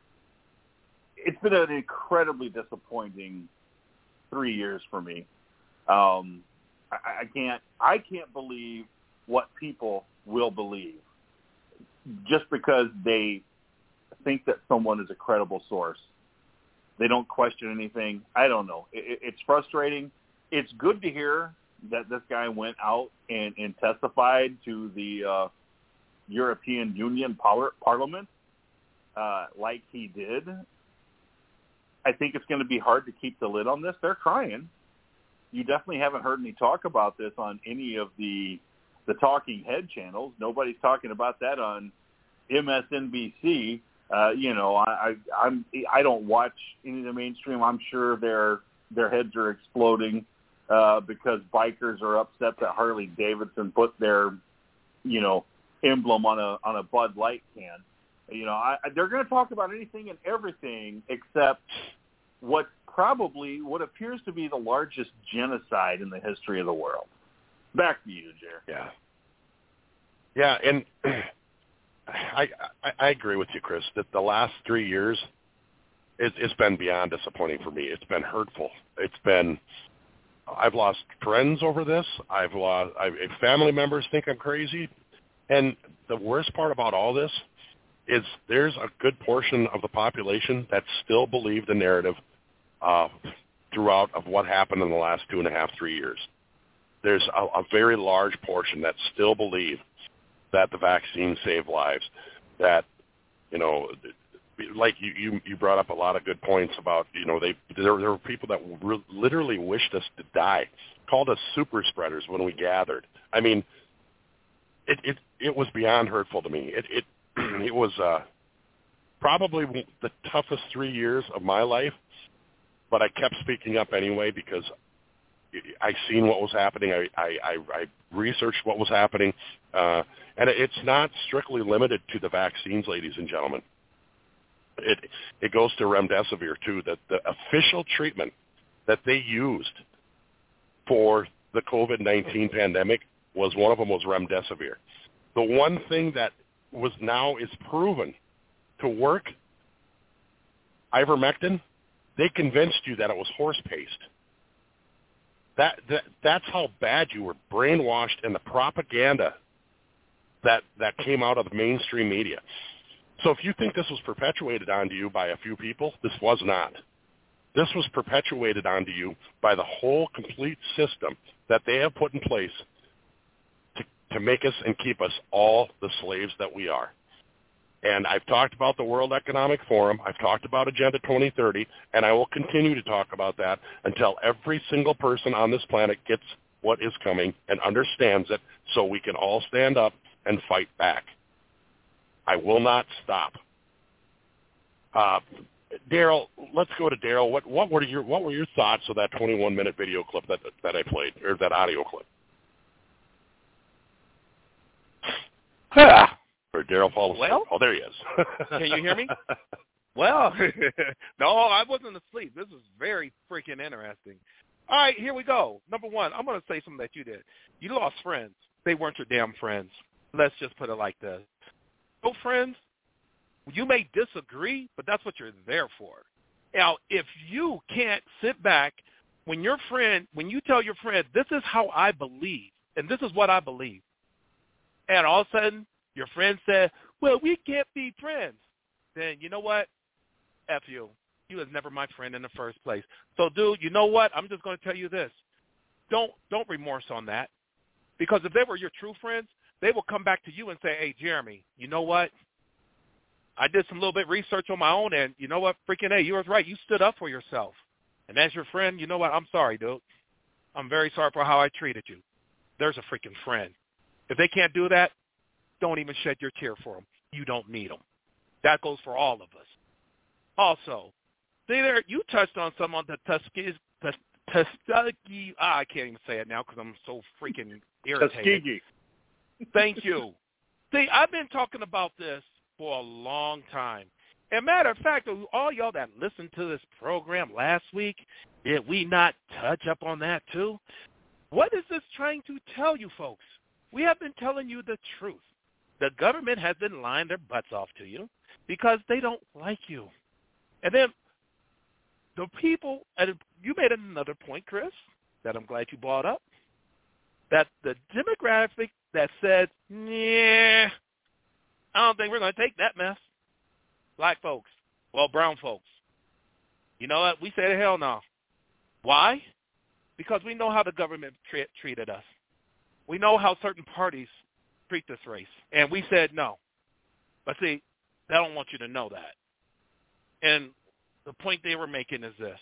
it's been an incredibly disappointing three years for me. Um, I, I can't, I can't believe what people will believe just because they think that someone is a credible source. They don't question anything. I don't know. It, it's frustrating. It's good to hear that this guy went out and, and testified to the uh, European Union par- Parliament uh, like he did. I think it's going to be hard to keep the lid on this. They're trying. You definitely haven't heard me talk about this on any of the the talking head channels. Nobody's talking about that on M S N B C. Uh, you know, I, I I'm I don't watch any of the mainstream. I'm sure their their heads are exploding uh, because bikers are upset that Harley Davidson put their, you know, emblem on a on a Bud Light can. You know, I, they're going to talk about anything and everything except what probably what appears to be the largest genocide in the history of the world. Back to you, Jer. Yeah. Yeah, and I, I I agree with you, Chris, that the last three years, it, it's been beyond disappointing for me. It's been hurtful. It's been, I've lost friends over this. I've lost, I, family members think I'm crazy. And the worst part about all this is there's a good portion of the population that still believe the narrative uh, throughout of what happened in the last two and a half, three years. There's a, a very large portion that still believe that the vaccine saved lives, that, you know, like you, you, you brought up a lot of good points about, you know, they there, there were people that re- literally wished us to die, called us super spreaders when we gathered. I mean, it it, it was beyond hurtful to me. It it, it was uh, probably the toughest three years of my life, but I kept speaking up anyway because I seen what was happening. I, I, I, I researched what was happening. Uh, and it's not strictly limited to the vaccines, ladies and gentlemen. It it goes to remdesivir, too, that the official treatment that they used for the COVID nineteen pandemic was one of them was remdesivir. The one thing that was now is proven to work, ivermectin, they convinced you that it was horse paste. That, that that's how bad you were brainwashed in the propaganda that that came out of the mainstream media. So if you think this was perpetuated onto you by a few people, this was not. This was perpetuated onto you by the whole complete system that they have put in place to, to make us and keep us all the slaves that we are. And I've talked about the World Economic Forum. I've talked about Agenda twenty thirty, and I will continue to talk about that until every single person on this planet gets what is coming and understands it so we can all stand up and fight back. I will not stop. Uh, Daryl, let's go to Daryl. What, what were your what were your thoughts of that twenty-one minute video clip that that I played, or that audio clip? Ah. Or Daryl fall asleep. Well, oh, there he is. Can you hear me? Well, no, I wasn't asleep. This is very freaking interesting. All right, here we go. Number one, I'm going to say something that you did. You lost friends. They weren't your damn friends. Let's just put it like this. No friends, you may disagree, but that's what you're there for. Now, if you can't sit back when your friend, when you tell your friend, this is how I believe, and this is what I believe, and all of a sudden, your friend said, well, we can't be friends. Then you know what? F you. You was never my friend in the first place. So, dude, you know what? I'm just going to tell you this. Don't don't remorse on that. Because if they were your true friends, they will come back to you and say, hey, Jeremy, you know what? I did some little bit of research on my own, and you know what? Freaking hey, you was right. You stood up for yourself. And as your friend, you know what? I'm sorry, dude. I'm very sorry for how I treated you. There's a freaking friend. If they can't do that, don't even shed your tear for them. You don't need them. That goes for all of us. Also, see there, you touched on some on the Tuskegee, Tuskegee, ah, I can't even say it now because I'm so freaking irritated. Tuskegee. Thank you. See, I've been talking about this for a long time. And matter of fact, all y'all that listened to this program last week, did we not touch up on that too? What is this trying to tell you folks? We have been telling you the truth. The government has been lying their butts off to you because they don't like you. And then the people, and you made another point, Chris, that I'm glad you brought up, that the demographic that said, yeah, I don't think we're going to take that mess. Black folks, well, brown folks. You know what? We said hell no. Why? Because we know how the government tre- treated us. We know how certain parties treat this race. And we said no. But see, they don't want you to know that. And the point they were making is this.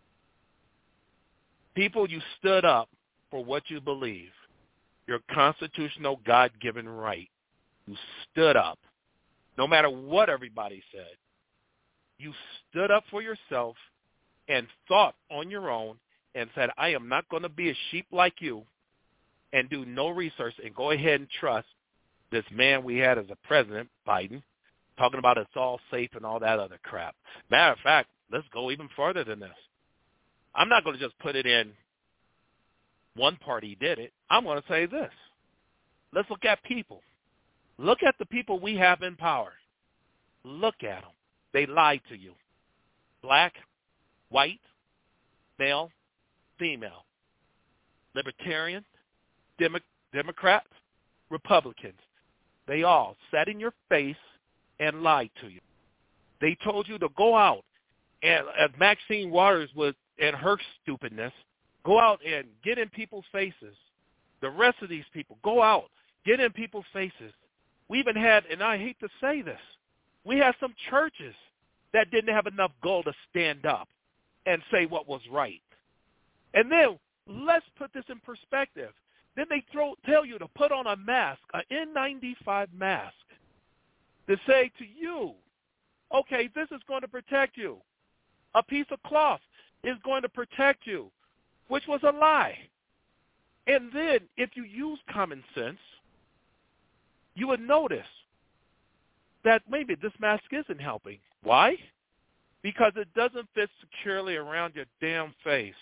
People, you stood up for what you believe, your constitutional God-given right. You stood up. No matter what everybody said, you stood up for yourself and thought on your own and said, I am not going to be a sheep like you and do no research and go ahead and trust this man we had as a president, Biden, talking about it's all safe and all that other crap. Matter of fact, let's go even further than this. I'm not going to just put it in one party did it. I'm going to say this. Let's look at people. Look at the people we have in power. Look at them. They lied to you. Black, white, male, female, libertarian, Demo- Democrats, Republicans. They all sat in your face and lied to you. They told you to go out, and as Maxine Waters was, and her stupidness, go out and get in people's faces. The rest of these people, go out, get in people's faces. We even had, and I hate to say this, we had some churches that didn't have enough gold to stand up and say what was right. And then let's put this in perspective. Then they throw, tell you to put on a mask, an N ninety-five mask, to say to you, okay, this is going to protect you. A piece of cloth is going to protect you, which was a lie. And then if you use common sense, you would notice that maybe this mask isn't helping. Why? Because it doesn't fit securely around your damn face.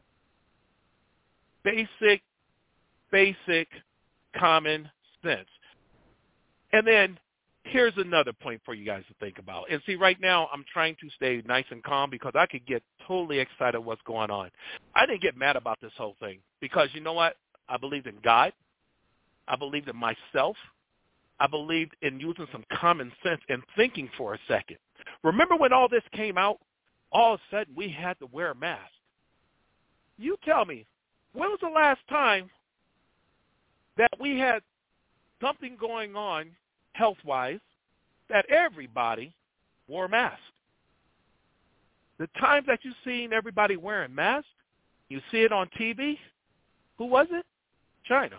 Basic, basic common sense. And then here's another point for you guys to think about. And see, right now I'm trying to stay nice and calm because I could get totally excited what's going on. I didn't get mad about this whole thing because you know what? I believed in God. I believed in myself. I believed in using some common sense and thinking for a second. Remember when all this came out, all of a sudden we had to wear a mask. You tell me, when was the last time that we had something going on health-wise that everybody wore masks? The times that you've seen everybody wearing masks, you see it on T V, who was it? China.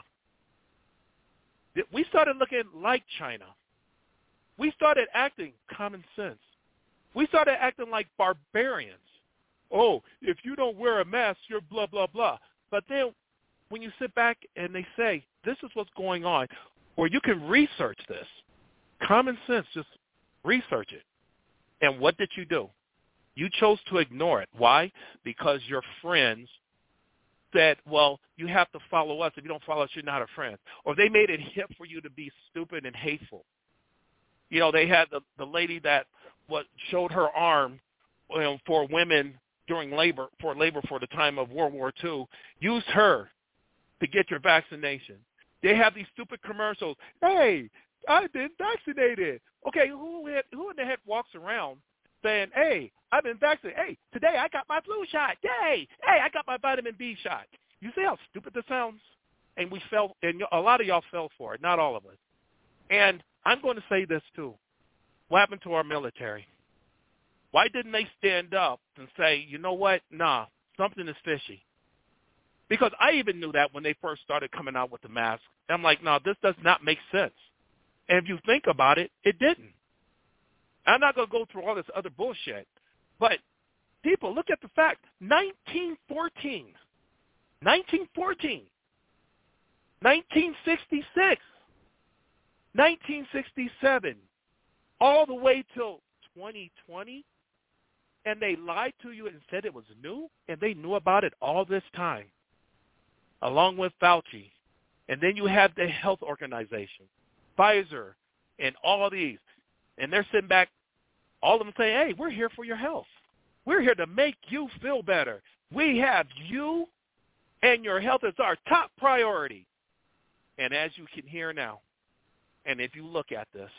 We started looking like China. We started acting common sense. We started acting like barbarians. Oh, if you don't wear a mask, you're blah, blah, blah. But then when you sit back and they say, this is what's going on, or you can research this, common sense, just research it. And what did you do? You chose to ignore it. Why? Because your friends said, well, you have to follow us. If you don't follow us, you're not a friend. Or they made it hip for you to be stupid and hateful. You know, they had the, the lady that what showed her arm you know, for women during labor, for labor for the time of World War Two, used her to get your vaccination. They have these stupid commercials. Hey, I've been vaccinated. Okay, who, who in the heck walks around saying, hey, I've been vaccinated. Hey, today I got my flu shot. Yay. Hey, I got my vitamin B shot. You see how stupid this sounds? And we fell, and a lot of y'all fell for it, not all of us. And I'm going to say this too. What happened to our military? Why didn't they stand up and say, you know what, nah, something is fishy? Because I even knew that when they first started coming out with the mask. I'm like, no, this does not make sense. And if you think about it, it didn't. I'm not going to go through all this other bullshit. But people, look at the fact, nineteen fourteen, nineteen fourteen, nineteen sixty-six, nineteen sixty-seven, all the way till twenty twenty, and they lied to you and said it was new, and they knew about it all this time, along with Fauci. And then you have the health organization, Pfizer, and all these. And they're sitting back, all of them saying, hey, we're here for your health. We're here to make you feel better. We have you and your health as our top priority. And as you can hear now, and if you look at this,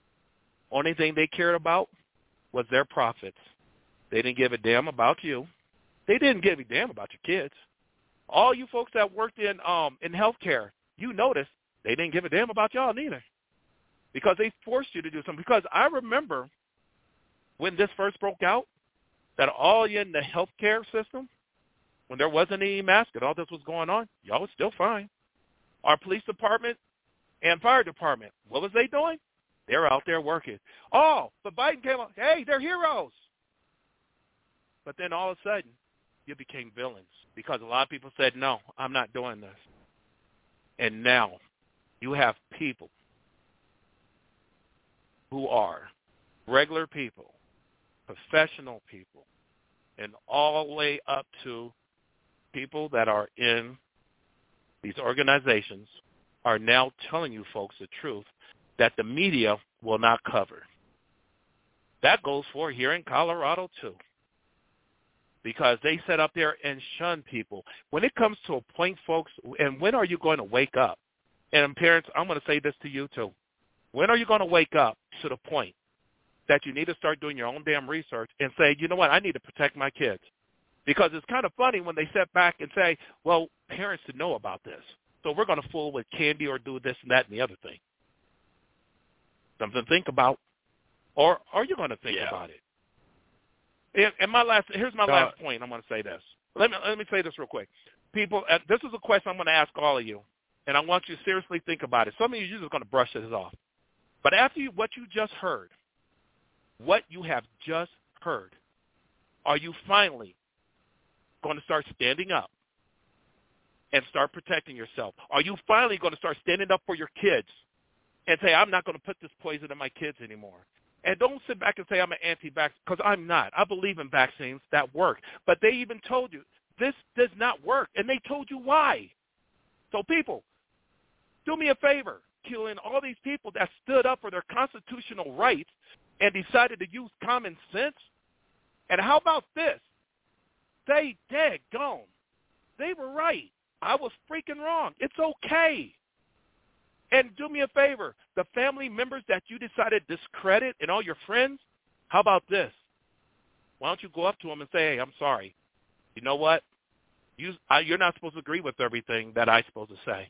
only thing they cared about was their profits. They didn't give a damn about you. They didn't give a damn about your kids. All you folks that worked in um in healthcare, you noticed they didn't give a damn about y'all neither, because they forced you to do something. Because I remember when this first broke out, that all you in the healthcare system, when there wasn't any mask and all this was going on, y'all was still fine. Our police department and fire department, what was they doing? They're out there working. Oh, but Biden came up, hey, they're heroes. But then all of a sudden, you became villains because a lot of people said, no, I'm not doing this. And now you have people who are regular people, professional people, and all the way up to people that are in these organizations are now telling you folks the truth that the media will not cover. That goes for here in Colorado, too, because they sit up there and shun people. When it comes to a point, folks, and when are you going to wake up? And parents, I'm going to say this to you, too. When are you going to wake up to the point that you need to start doing your own damn research and say, you know what, I need to protect my kids? Because it's kind of funny when they sit back and say, well, parents should know about this, so we're going to fool with candy or do this and that and the other thing. Something to think about. Or are you going to think yeah. about it? And, and my last, here's my uh, last point. I'm going to say this. Let me let me say this real quick. People, uh, this is a question I'm going to ask all of you, and I want you to seriously think about it. Some of you are just going to brush this off. But after you, what you just heard, what you have just heard, are you finally going to start standing up and start protecting yourself? Are you finally going to start standing up for your kids and say, I'm not going to put this poison in my kids anymore? And don't sit back and say I'm an anti-vax, because I'm not. I believe in vaccines that work. But they even told you this does not work, and they told you why. So people, do me a favor. Killing all these people that stood up for their constitutional rights and decided to use common sense. And how about this? They daggone. They were right. I was freaking wrong. It's okay. And do me a favor, the family members that you decided to discredit and all your friends, how about this? Why don't you go up to them and say, hey, I'm sorry. You know what? You, I, you're not supposed to agree with everything that I'm supposed to say.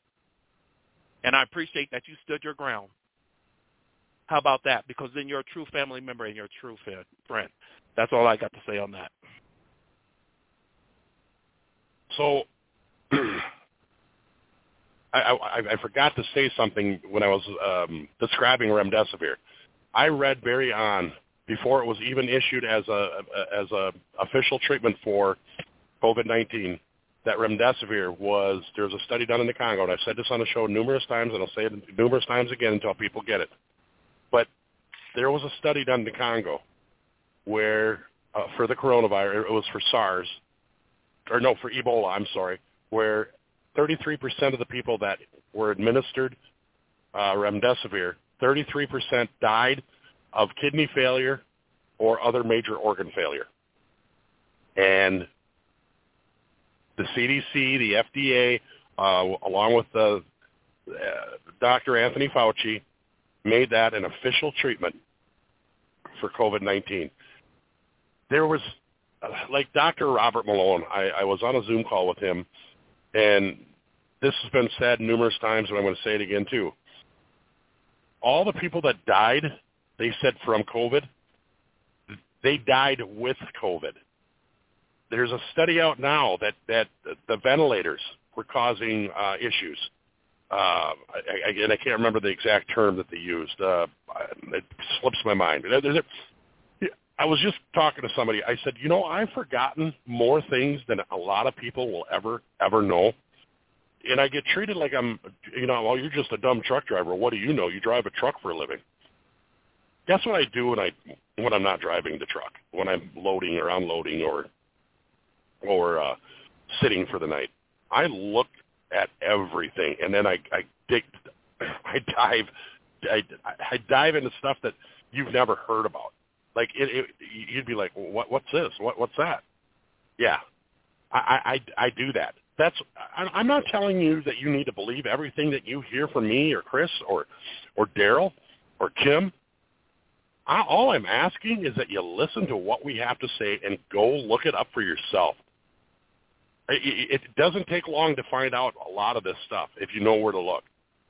And I appreciate that you stood your ground. How about that? Because then you're a true family member and you're a true friend. That's all I got to say on that. So I, I, I forgot to say something when I was um, describing remdesivir. I read very on before it was even issued as a as a official treatment for COVID nineteen that remdesivir was. There was a study done in the Congo, and I've said this on the show numerous times, and I'll say it numerous times again until people get it. But there was a study done in the Congo where uh, for the coronavirus, it was for SARS, or no, for Ebola. I'm sorry, where thirty-three percent of the people that were administered uh, remdesivir, thirty-three percent died of kidney failure or other major organ failure. And the C D C, the F D A, uh, along with the, uh, Doctor Anthony Fauci, made that an official treatment for COVID nineteen. There was, uh, like Doctor Robert Malone, I, I was on a Zoom call with him, and this has been said numerous times, and I'm going to say it again too. All the people that died, they said from COVID, they died with COVID. There's a study out now that, that the ventilators were causing uh, issues. Uh, I, I, and I can't remember the exact term that they used. Uh, it slips my mind. I was just talking to somebody. I said, you know, I've forgotten more things than a lot of people will ever, ever know. And I get treated like I'm, you know, well, you're just a dumb truck driver. What do you know? You drive a truck for a living. Guess what I do when I when I'm not driving the truck, when I'm loading or unloading or or uh, sitting for the night? I look at everything, and then I, I dig, I dive, I, I dive into stuff that you've never heard about. Like it, it you'd be like, what, what's this? What, what's that? Yeah, I, I, I do that. That's. I'm not telling you that you need to believe everything that you hear from me or Chris or, or Daryl or Kim. I, all I'm asking is that you listen to what we have to say and go look it up for yourself. It, it doesn't take long to find out a lot of this stuff if you know where to look.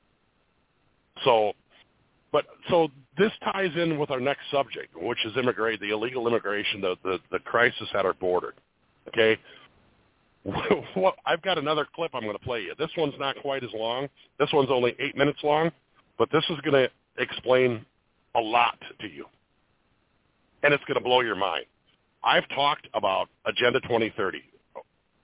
So, but so this ties in with our next subject, which is immigrate, the illegal immigration, the, the, the crisis at our border. Okay, well, I've got another clip I'm going to play you. This one's not quite as long. This one's only eight minutes long, but this is going to explain a lot to you, and it's going to blow your mind. I've talked about Agenda twenty thirty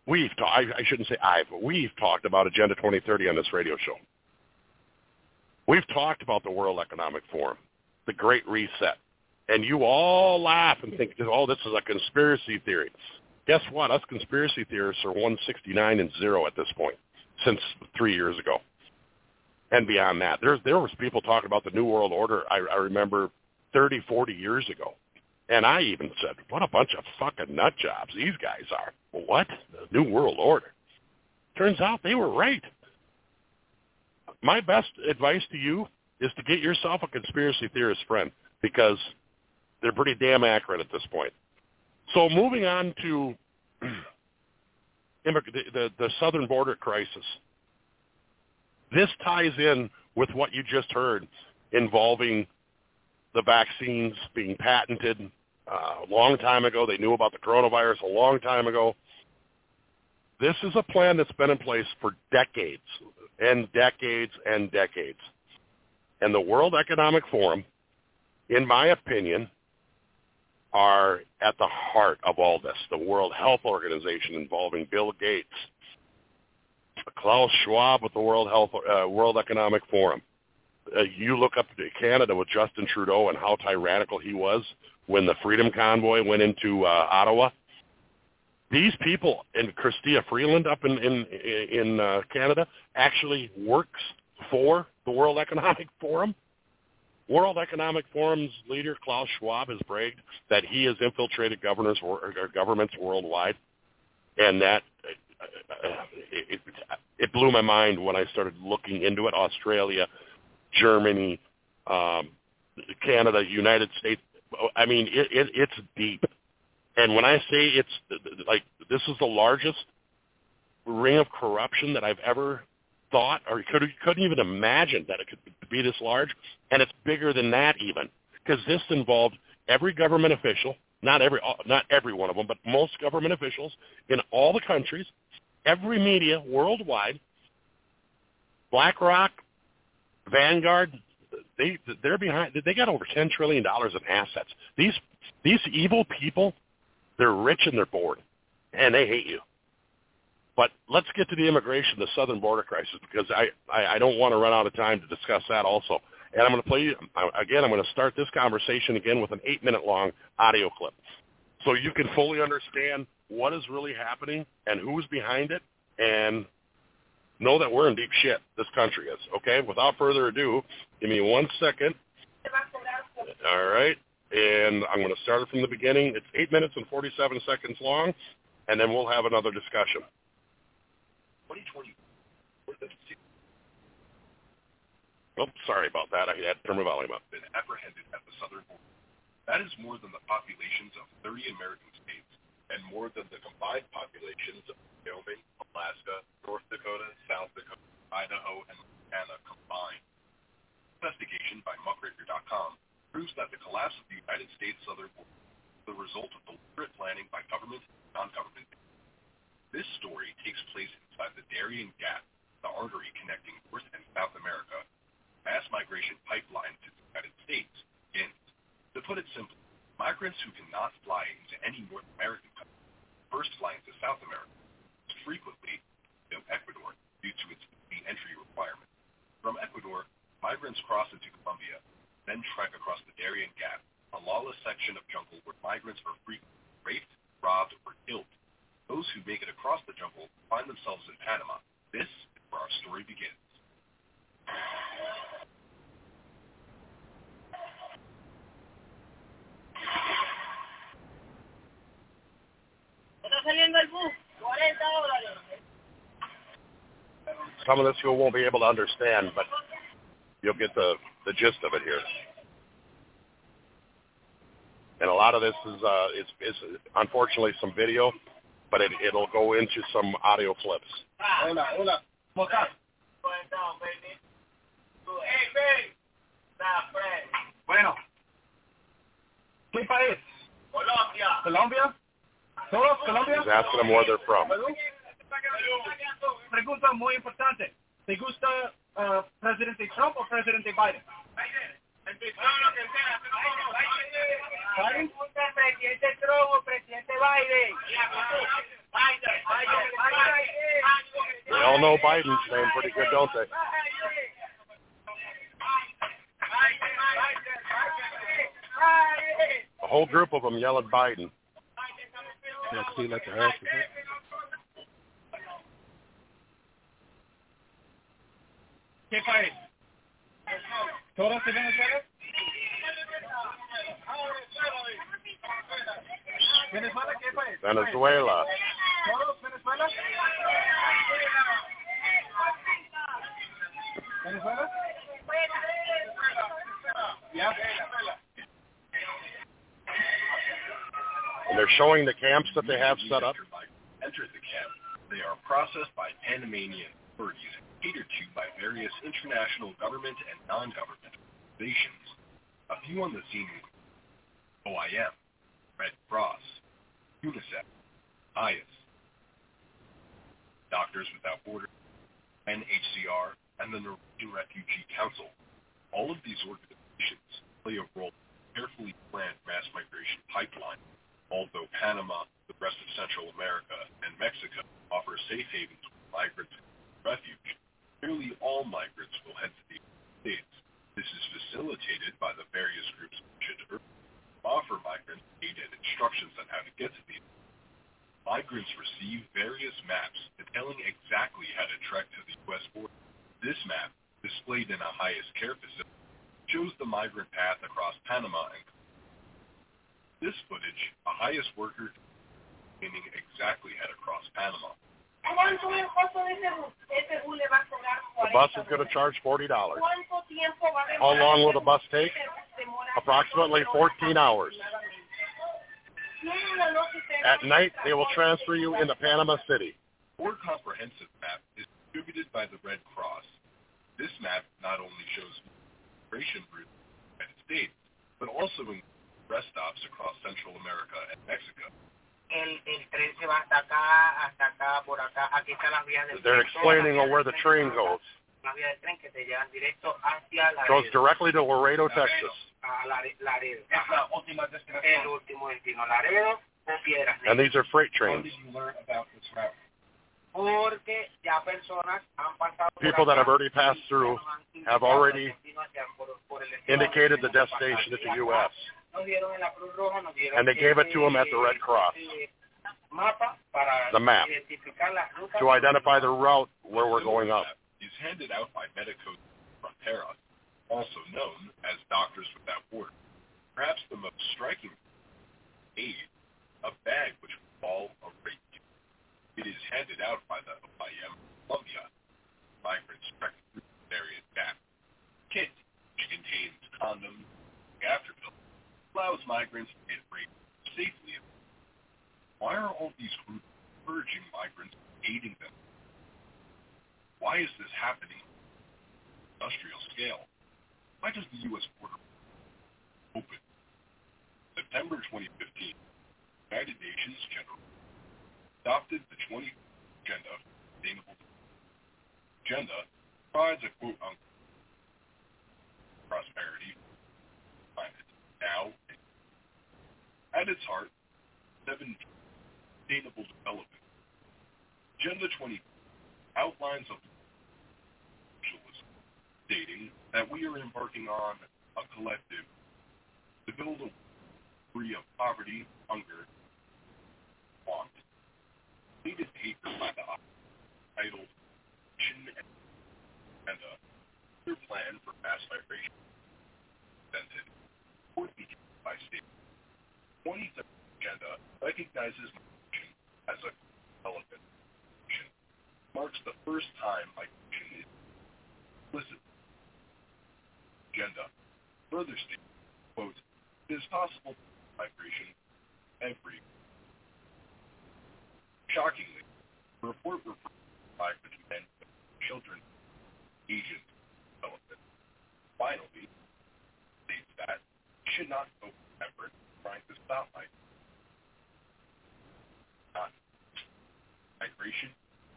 we've ta- I, I shouldn't say I've, we've talked about Agenda twenty thirty on this radio show. We've talked about the World Economic Forum, the Great Reset, and you all laugh and think, oh, this is a conspiracy theory. Guess what? Us conspiracy theorists are one sixty-nine and zero at this point since three years ago. And beyond that, there, there was people talking about the New World Order, I, I remember, thirty, forty years ago. And I even said, what a bunch of fucking nut jobs these guys are. What? The New World Order. Turns out they were right. My best advice to you is to get yourself a conspiracy theorist friend, because they're pretty damn accurate at this point. So moving on to the, the, the southern border crisis. This ties in with what you just heard involving the vaccines being patented uh, a long time ago. They knew about the coronavirus a long time ago. This is a plan that's been in place for decades and decades and decades. And the World Economic Forum, in my opinion, are at the heart of all this. The World Health Organization involving Bill Gates, Klaus Schwab with the World Health uh, World Economic Forum. Uh, you look up to Canada with Justin Trudeau and how tyrannical he was when the Freedom Convoy went into uh, Ottawa. These people, and Chrystia Freeland up in in, in uh, Canada, actually works for the World Economic Forum. World Economic Forum's leader, Klaus Schwab, has bragged that he has infiltrated governors or, or governments worldwide, and that uh, it, it, it blew my mind when I started looking into it. Australia, Germany, um, Canada, United States. I mean, it, it, it's deep. And when I say it's like this is the largest ring of corruption that I've ever thought or could, couldn't even imagine that it could be this large, and it's bigger than that even, because this involved every government official, not every not every one of them, but most government officials in all the countries, every media worldwide, BlackRock, Vanguard, they they're behind. They got over ten trillion dollars in assets. These these evil people, they're rich and they're bored, and they hate you. But let's get to the immigration, the southern border crisis, because I, I, I don't want to run out of time to discuss that also. And I'm going to play you, again, I'm going to start this conversation again with an eight-minute-long audio clip so you can fully understand what is really happening and who's behind it, and know that we're in deep shit, this country is, okay? Without further ado, give me one second. All right. And I'm going to start it from the beginning. It's eight minutes and forty-seven seconds long, and then we'll have another discussion. twenty twenty. Oh, sorry about that. I had to turn my volume up. Been apprehended at the southern border. That is more than the populations of thirty American states and more than the combined populations of Wyoming, Alaska, North Dakota, South Dakota, Idaho, and Montana combined. Investigation by muckraker dot com proves that the collapse of the United States southern border is the result of deliberate planning by government and non-government. This story takes place inside the Darien Gap, the artery connecting North and South America. Mass migration pipeline to the United States begins. To put it simply, migrants who cannot fly into any North American country first fly into South America, frequently to Ecuador due to its entry requirement. From Ecuador, migrants cross into Colombia, then trek across the Darien Gap, a lawless section of jungle where migrants are frequently raped, robbed, or killed. Those who make it across the jungle find themselves in Panama. This is where our story begins. Some of this you won't be able to understand, but you'll get the, the gist of it here. And a lot of this is, uh, is, is unfortunately some video, but it, it'll go into some audio clips. Hola, hola. ¿Cómo estás? Bueno. ¿Qué país? Colombia. Colombia? ¿Todos Colombia? He's asking them where they're from. Pregunta muy importante. ¿Te gusta uh, Presidente Trump o Presidente Biden? Biden. Presidente Trump o Presidente Biden. They all know Biden's name pretty good, don't they? A whole group of them yell at Biden. Yeah, see, like the earth. ¿Qué país? ¿Todos de Venezuela? ¿Venezuela qué país? Venezuela. ¿Todos Venezuela? ¿Venezuela? Yeah. And they're showing the camps that they have set up. Entered the camp. They are processed by Panamanian authorities and catered to by various international government and non-government organizations. A few on the scene include O I M, Red Cross, UNICEF, I S, Doctors Without Borders, N H C R, and the Norwegian Refugee Council. All of these organizations play a role in a carefully planned mass migration pipeline. Although Panama, the rest of Central America, and Mexico offer safe havens for migrants and refuge, nearly all migrants will head to the United States. This is facilitated by the various groups mentioned earlier who offer migrants aid and instructions on how to get to the United States. Migrants receive various maps detailing exactly how to trek to the U S border. This map, displayed in a highest care facility, shows the migrant path across Panama and this footage, a highest worker aiming exactly head across Panama. The bus is going to charge forty dollars. How long will the bus take? Approximately fourteen hours. At night, they will transfer you into Panama City. A more comprehensive map is distributed by the Red Cross. This map not only shows migration routes in the United States, but also includes rest stops across Central America and Mexico. They're explaining where the train goes. Goes directly to Laredo, Texas. And these are freight trains. People that have already passed through have already indicated the destination at the U S And they gave it to them at the Red Cross, the map, to identify the route where we're going up. Is handed out by Medicos Frontera, also known as Doctors Without Borders. Perhaps the most striking aid, a bag which will fall a rate. It is handed out by the O I M Columbia. Migrants trek through various gaps. Kit, which contains condoms, after pills, allows migrants to get raped safely. Why are all these groups encouraging migrants and aiding them? Why is this happening on an industrial scale? Why does the U S border open? September twenty fifteen, the United Nations General adopted the twenty Agenda for Sustainable Development. Agenda provides a quote-unquote prosperity planet now. At its heart, seven sustainable development. Agenda twenty outlines of socialism, stating that we are embarking on a collective to build a free of poverty, hunger, want. Dated paper by the titled Mission and Agenda, their plan for mass migration, presented by state. twenty-third Agenda recognizes migration as a development. Marks the first time migration is explicit. Agenda further states, quote, it is possible migration every. Shockingly, the report refers to migrant men, children, Asian development. Finally, states that we should not go effort trying to stop migration. Not migration.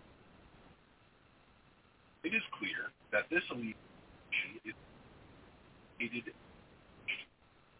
It is clear that this alleviation is aided.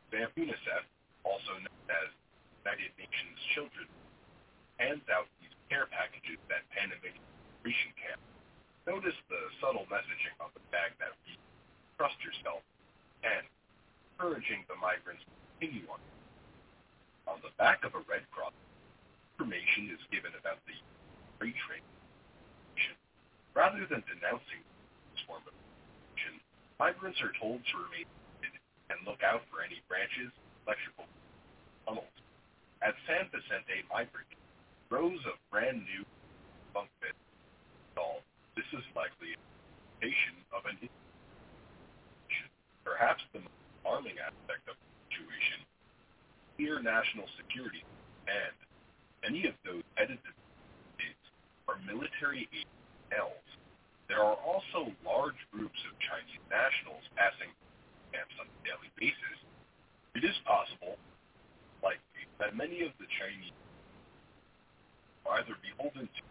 UNICEF, also known as United Nations Children, hands out these care packages at Pan American camp. Notice the subtle messaging on the bag that reads, "Trust yourself," and encouraging the migrants to continue on. On the back of a Red Cross, information is given about the free trade. Rather than denouncing this form of information, migrants are told to remain seated and look out for any branches, electrical tunnels. At San Vicente Migrant, rows of brand new bunk beds installed. This is likely an indication of an institution. Perhaps the most alarming aspect of the situation, clear national security, and many of those headed to the states are military agents. There are also large groups of Chinese nationals passing camps on a daily basis. It is possible, likely, that many of the Chinese are either beholden to,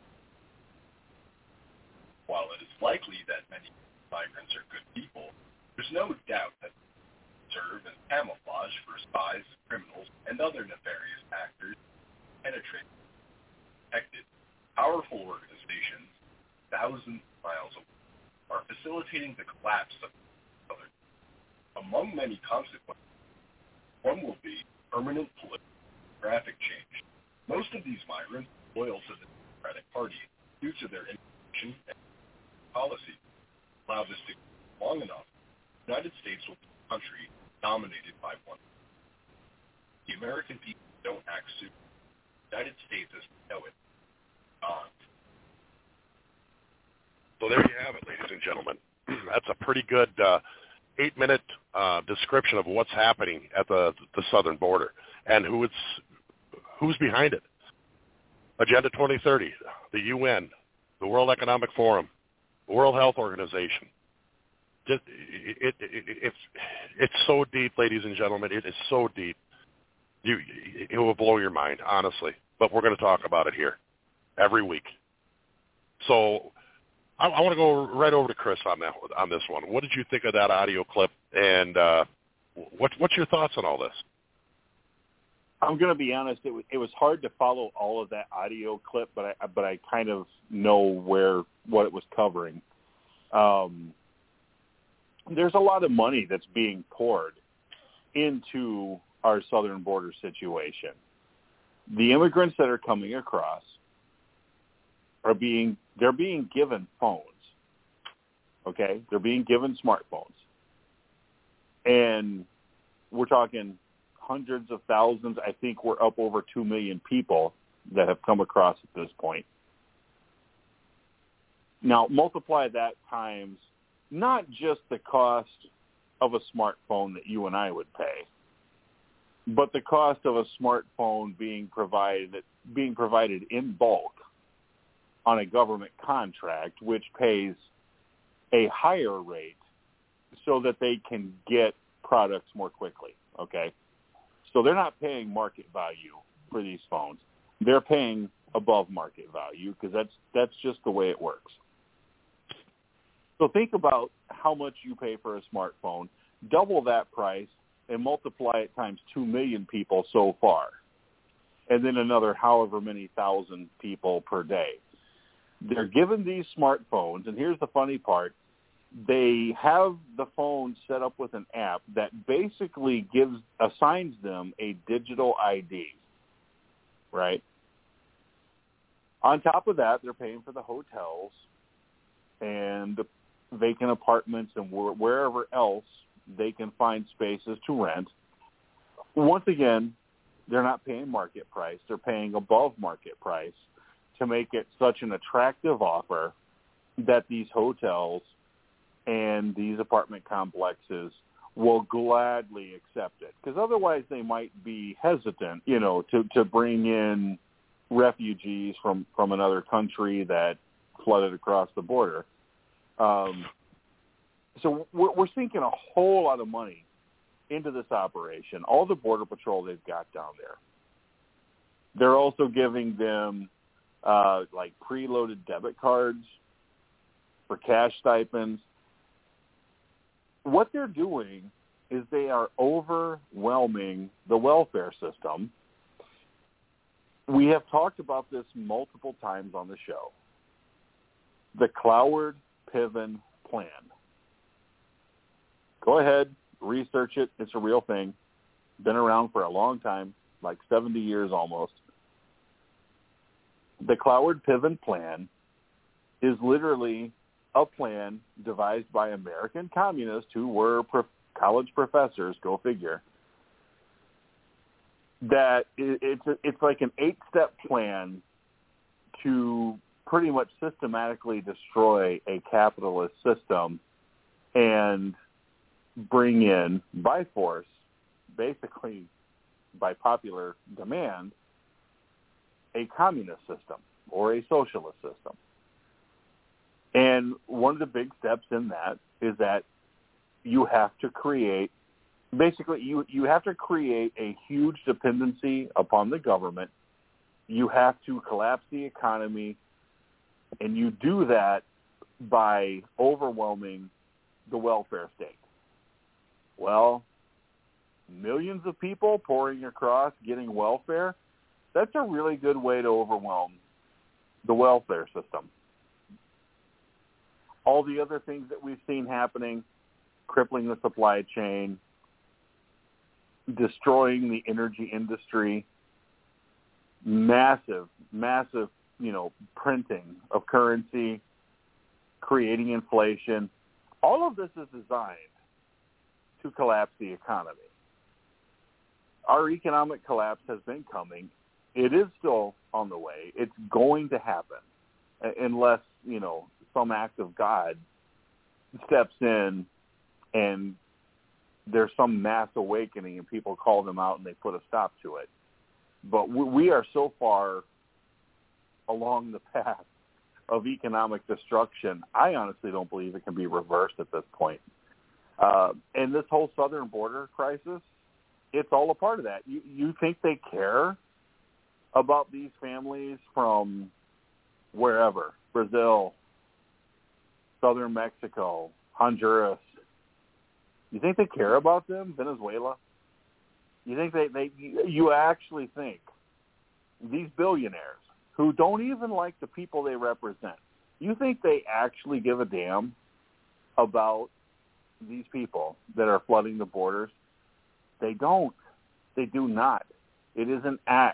while it is likely that many migrants are good people, there's no doubt that they serve as camouflage for spies, criminals, and other nefarious actors penetrate protected, powerful organizations thousands of miles away are facilitating the collapse of each other. Among many consequences, one will be permanent political demographic change. Most of these migrants are loyal to the Democratic Party due to their information and policy. Allow this to go long enough, the United States will be a country dominated by one. The American people don't act soon. The United States as we know it, gone. So there you have it, ladies and gentlemen. That's a pretty good uh, eight-minute uh, description of what's happening at the the southern border and who it's who's behind it. Agenda twenty thirty, the U N, the World Economic Forum, the World Health Organization. Just, it, it, it, it's it's so deep, ladies and gentlemen. It is so deep. You, it will blow your mind, honestly. But we're going to talk about it here every week. So I, I want to go right over to Chris on that on this one. What did you think of that audio clip, and uh, what, what's your thoughts on all this? I'm going to be honest. It was, it was hard to follow all of that audio clip, but I but I kind of know where what it was covering. Um, there's a lot of money that's being poured into our southern border situation. The immigrants that are coming across are being they're being given phones. Okay, they're being given smartphones, and we're talking hundreds of thousands. I think we're up over two million people that have come across at this point. Now, multiply that times not just the cost of a smartphone that you and I would pay, but the cost of a smartphone being provided being provided in bulk on a government contract, which pays a higher rate so that they can get products more quickly, okay? So they're not paying market value for these phones. They're paying above market value because that's that's just the way it works. So think about how much you pay for a smartphone, double that price, and multiply it times two million people so far, and then another however many thousand people per day. They're given these smartphones, and here's the funny part. They have the phone set up with an app that basically gives assigns them a digital I D, right? On top of that, they're paying for the hotels and the vacant apartments and wherever else they can find spaces to rent. Once again, they're not paying market price. They're paying above market price to make it such an attractive offer that these hotels and these apartment complexes will gladly accept it. Because otherwise they might be hesitant, you know, to, to bring in refugees from, from another country that flooded across the border. Um, so we're, we're sinking a whole lot of money into this operation, all the Border Patrol they've got down there. They're also giving them uh, like preloaded debit cards for cash stipends. What they're doing is they are overwhelming the welfare system we have talked about this multiple times on the show. The Cloward-Piven plan. Go ahead, research it. It's a real thing. Been around for a long time, like seventy years almost. The Cloward-Piven plan is literally a plan devised by American communists who were pro- college professors, go figure, that it's a, it's like an eight-step plan to pretty much systematically destroy a capitalist system and bring in, by force, basically by popular demand, a communist system or a socialist system. And one of the big steps in that is that you have to create, basically you, you have to create a huge dependency upon the government. You have to collapse the economy, and you do that by overwhelming the welfare state. Well, millions of people pouring across getting welfare, that's a really good way to overwhelm the welfare system. All the other things that we've seen happening, crippling the supply chain, destroying the energy industry, massive, massive, you know, printing of currency, creating inflation. All of this is designed to collapse the economy. Our economic collapse has been coming. It is still on the way. It's going to happen unless, you know, some act of God steps in and there's some mass awakening and people call them out and they put a stop to it. But we are so far along the path of economic destruction, I honestly don't believe it can be reversed at this point. Uh, and this whole southern border crisis, it's all a part of that. You, you think they care about these families from wherever, Brazil, southern Mexico, Honduras? You think they care about them? Venezuela? You think they, they you actually think these billionaires who don't even like the people they represent, you think they actually give a damn about these people that are flooding the borders? They don't. They do not. It is an act.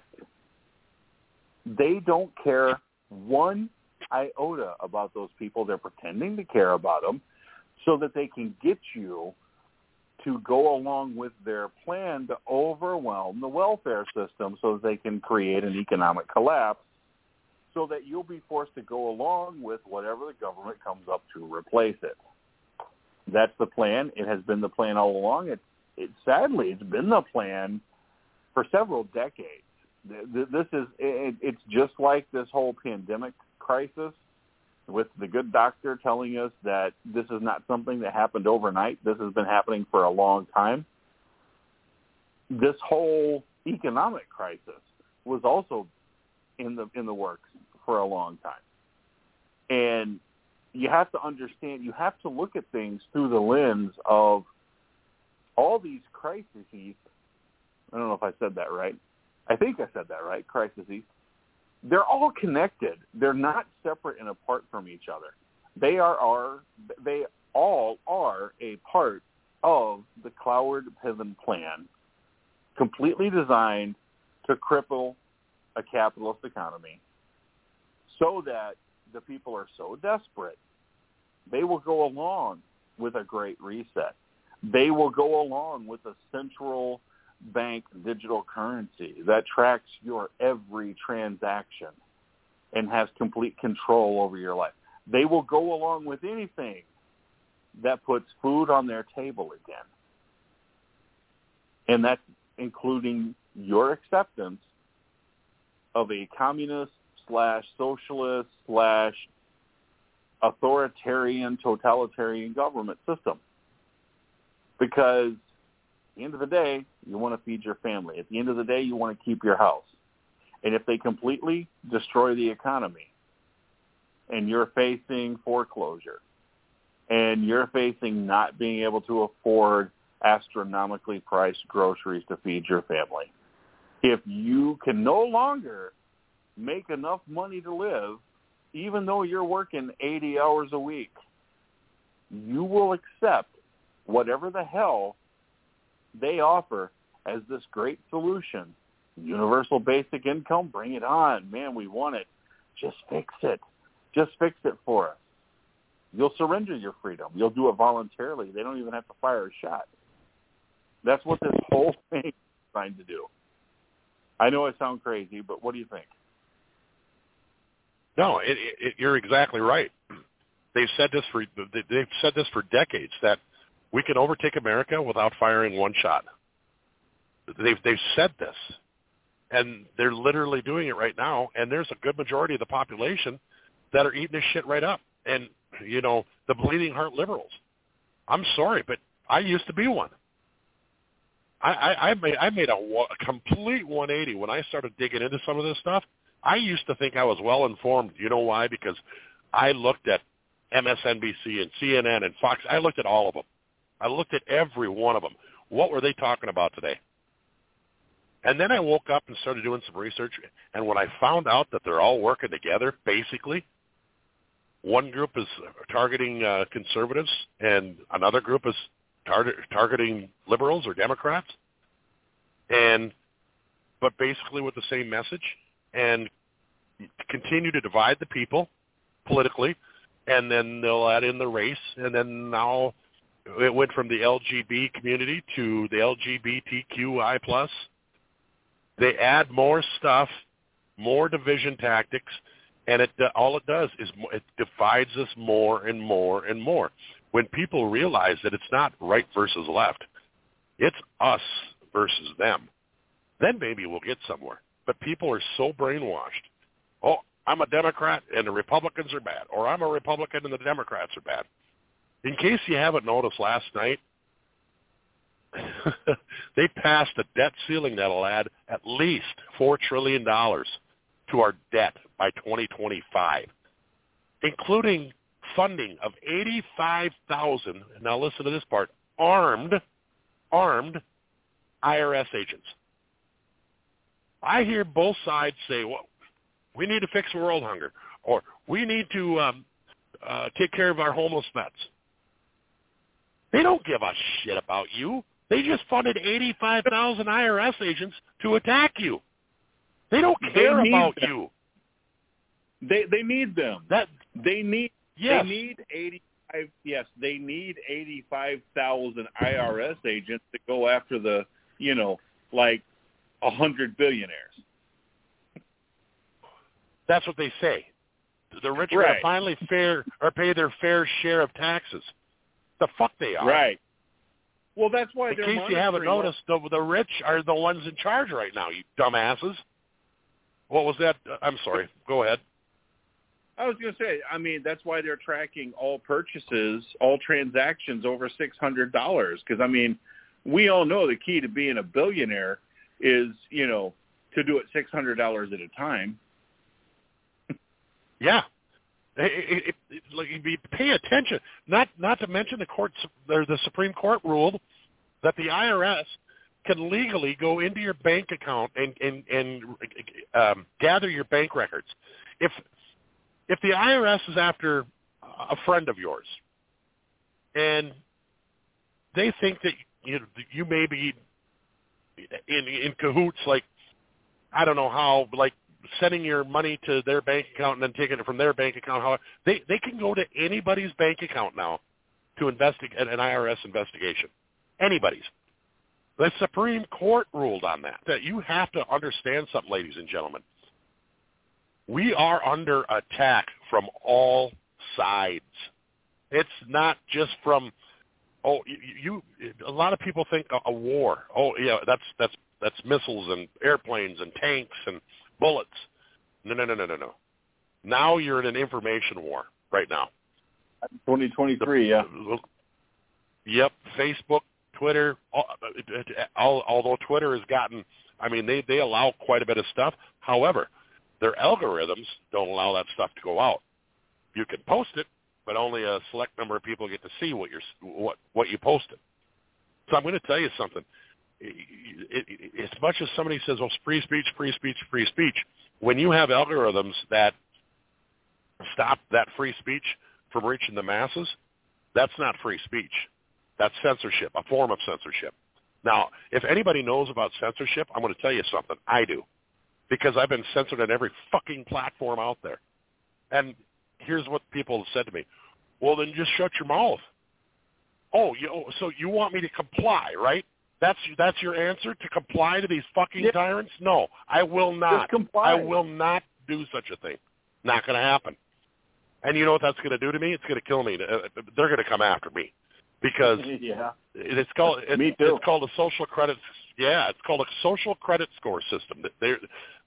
They don't care one iota about those people. They're pretending to care about them so that they can get you to go along with their plan to overwhelm the welfare system so that they can create an economic collapse so that you'll be forced to go along with whatever the government comes up to replace it. That's the plan. It has been the plan all along. It, it sadly, it's been the plan for several decades. This is, it, it's just like this whole pandemic crisis with the good doctor telling us that this is not something that happened overnight. This has been happening for a long time. This whole economic crisis was also in the in the works for a long time. And you have to understand, you have to look at things through the lens of all these crises. I don't know if I said that right. I think I said that right, crises. They're all connected. They're not separate and apart from each other. They are, are they all are a part of the Cloward-Piven plan, completely designed to cripple a capitalist economy so that the people are so desperate, they will go along with a great reset. They will go along with a central bank digital currency that tracks your every transaction and has complete control over your life. They will go along with anything that puts food on their table again. And that's including your acceptance of a communist slash socialist slash authoritarian totalitarian government system. Because at the end of the day, you want to feed your family. At the end of the day, you want to keep your house. And if they completely destroy the economy and you're facing foreclosure and you're facing not being able to afford astronomically priced groceries to feed your family, if you can no longer make enough money to live, even though you're working eighty hours a week, you will accept whatever the hell they offer as this great solution. Universal basic income, bring it on. Man, we want it. Just fix it. Just fix it for us. You'll surrender your freedom. You'll do it voluntarily. They don't even have to fire a shot. That's what this whole thing is trying to do. I know I sound crazy, but what do you think? No, it, it, you're exactly right. They've said this for they've said this for decades, that we can overtake America without firing one shot. They've they've said this, and they're literally doing it right now. And there's a good majority of the population that are eating this shit right up. And you know, the bleeding heart liberals. I'm sorry, but I used to be one. I, I, I made I made a, a complete one eighty when I started digging into some of this stuff. I used to think I was well informed. You know why? Because I looked at M S N B C and C N N and Fox. I looked at all of them. I looked at every one of them. What were they talking about today? And then I woke up and started doing some research, and when I found out that they're all working together, basically, one group is targeting uh, conservatives and another group is tar- targeting liberals or Democrats, and but basically with the same message, and continue to divide the people politically, and then they'll add in the race, and then now it went from the L G B T community to the L G B T Q I plus. They add more stuff, more division tactics, and it all it does is it divides us more and more and more. When people realize that it's not right versus left, it's us versus them, then maybe we'll get somewhere. But people are so brainwashed. Oh, I'm a Democrat and the Republicans are bad, or I'm a Republican and the Democrats are bad. In case you haven't noticed, last night, they passed a debt ceiling that will add at least four trillion dollars to our debt by twenty twenty-five, including funding of eighty-five thousand, now listen to this part, armed, armed I R S agents. I hear both sides say, well, we need to fix world hunger, or we need to um, uh, take care of our homeless vets. They don't give a shit about you. They just funded eighty-five thousand I R S agents to attack you. They don't care they about them. you. They they need them. That they need yes. they need eighty-five yes, they need eighty-five thousand I R S agents to go after the, you know, like a hundred billionaires. That's what they say. The rich are right. going to finally fair or pay their fair share of taxes. The fuck they are. Right. Well, that's why in they're case you haven't noticed, the, the rich are the ones in charge right now, you dumbasses. What was that? I'm sorry. Go ahead. I was going to say, I mean, that's why they're tracking all purchases, all transactions over six hundred dollars. Because, I mean, we all know the key to being a billionaire is, you know, to do it six hundred dollars at a time. Yeah. It, it, it, like, you pay attention. Not not to mention the courts, or the Supreme Court ruled that the I R S can legally go into your bank account and and and um, gather your bank records. If if the I R S is after a friend of yours, and they think that you you may be in in cahoots, like I don't know how, like sending your money to their bank account and then taking it from their bank account, how they they can go to anybody's bank account now to investigate an I R S investigation. Anybody's. The Supreme Court ruled on that. That you have to understand something, ladies and gentlemen. We are under attack from all sides. It's not just from oh you. you a lot of people think a, a war. Oh yeah, that's that's that's missiles and airplanes and tanks and bullets. No, no, no, no, no, no. Now you're in an information war right now. twenty twenty-three, yeah. Yep, Facebook, Twitter, all, although Twitter has gotten, I mean, they, they allow quite a bit of stuff. However, their algorithms don't allow that stuff to go out. You can post it, but only a select number of people get to see what you're what, what you posted. So I'm going to tell you something. It, it, it, as much as somebody says, "Oh, free speech, free speech, free speech," when you have algorithms that stop that free speech from reaching the masses, that's not free speech. That's censorship, a form of censorship. Now, if anybody knows about censorship, I'm going to tell you something. I do, because I've been censored on every fucking platform out there. And here's what people have said to me. Well, then just shut your mouth. Oh, you, so you want me to comply, right? That's that's your answer, to comply to these fucking yeah. tyrants? No, I will not. Just comply. I will not do such a thing. Not going to happen. And you know what that's going to do to me? It's going to kill me. They're going to come after me because yeah. it's called it, me too. It's called a social credit. Yeah, it's called a social credit score system. They're,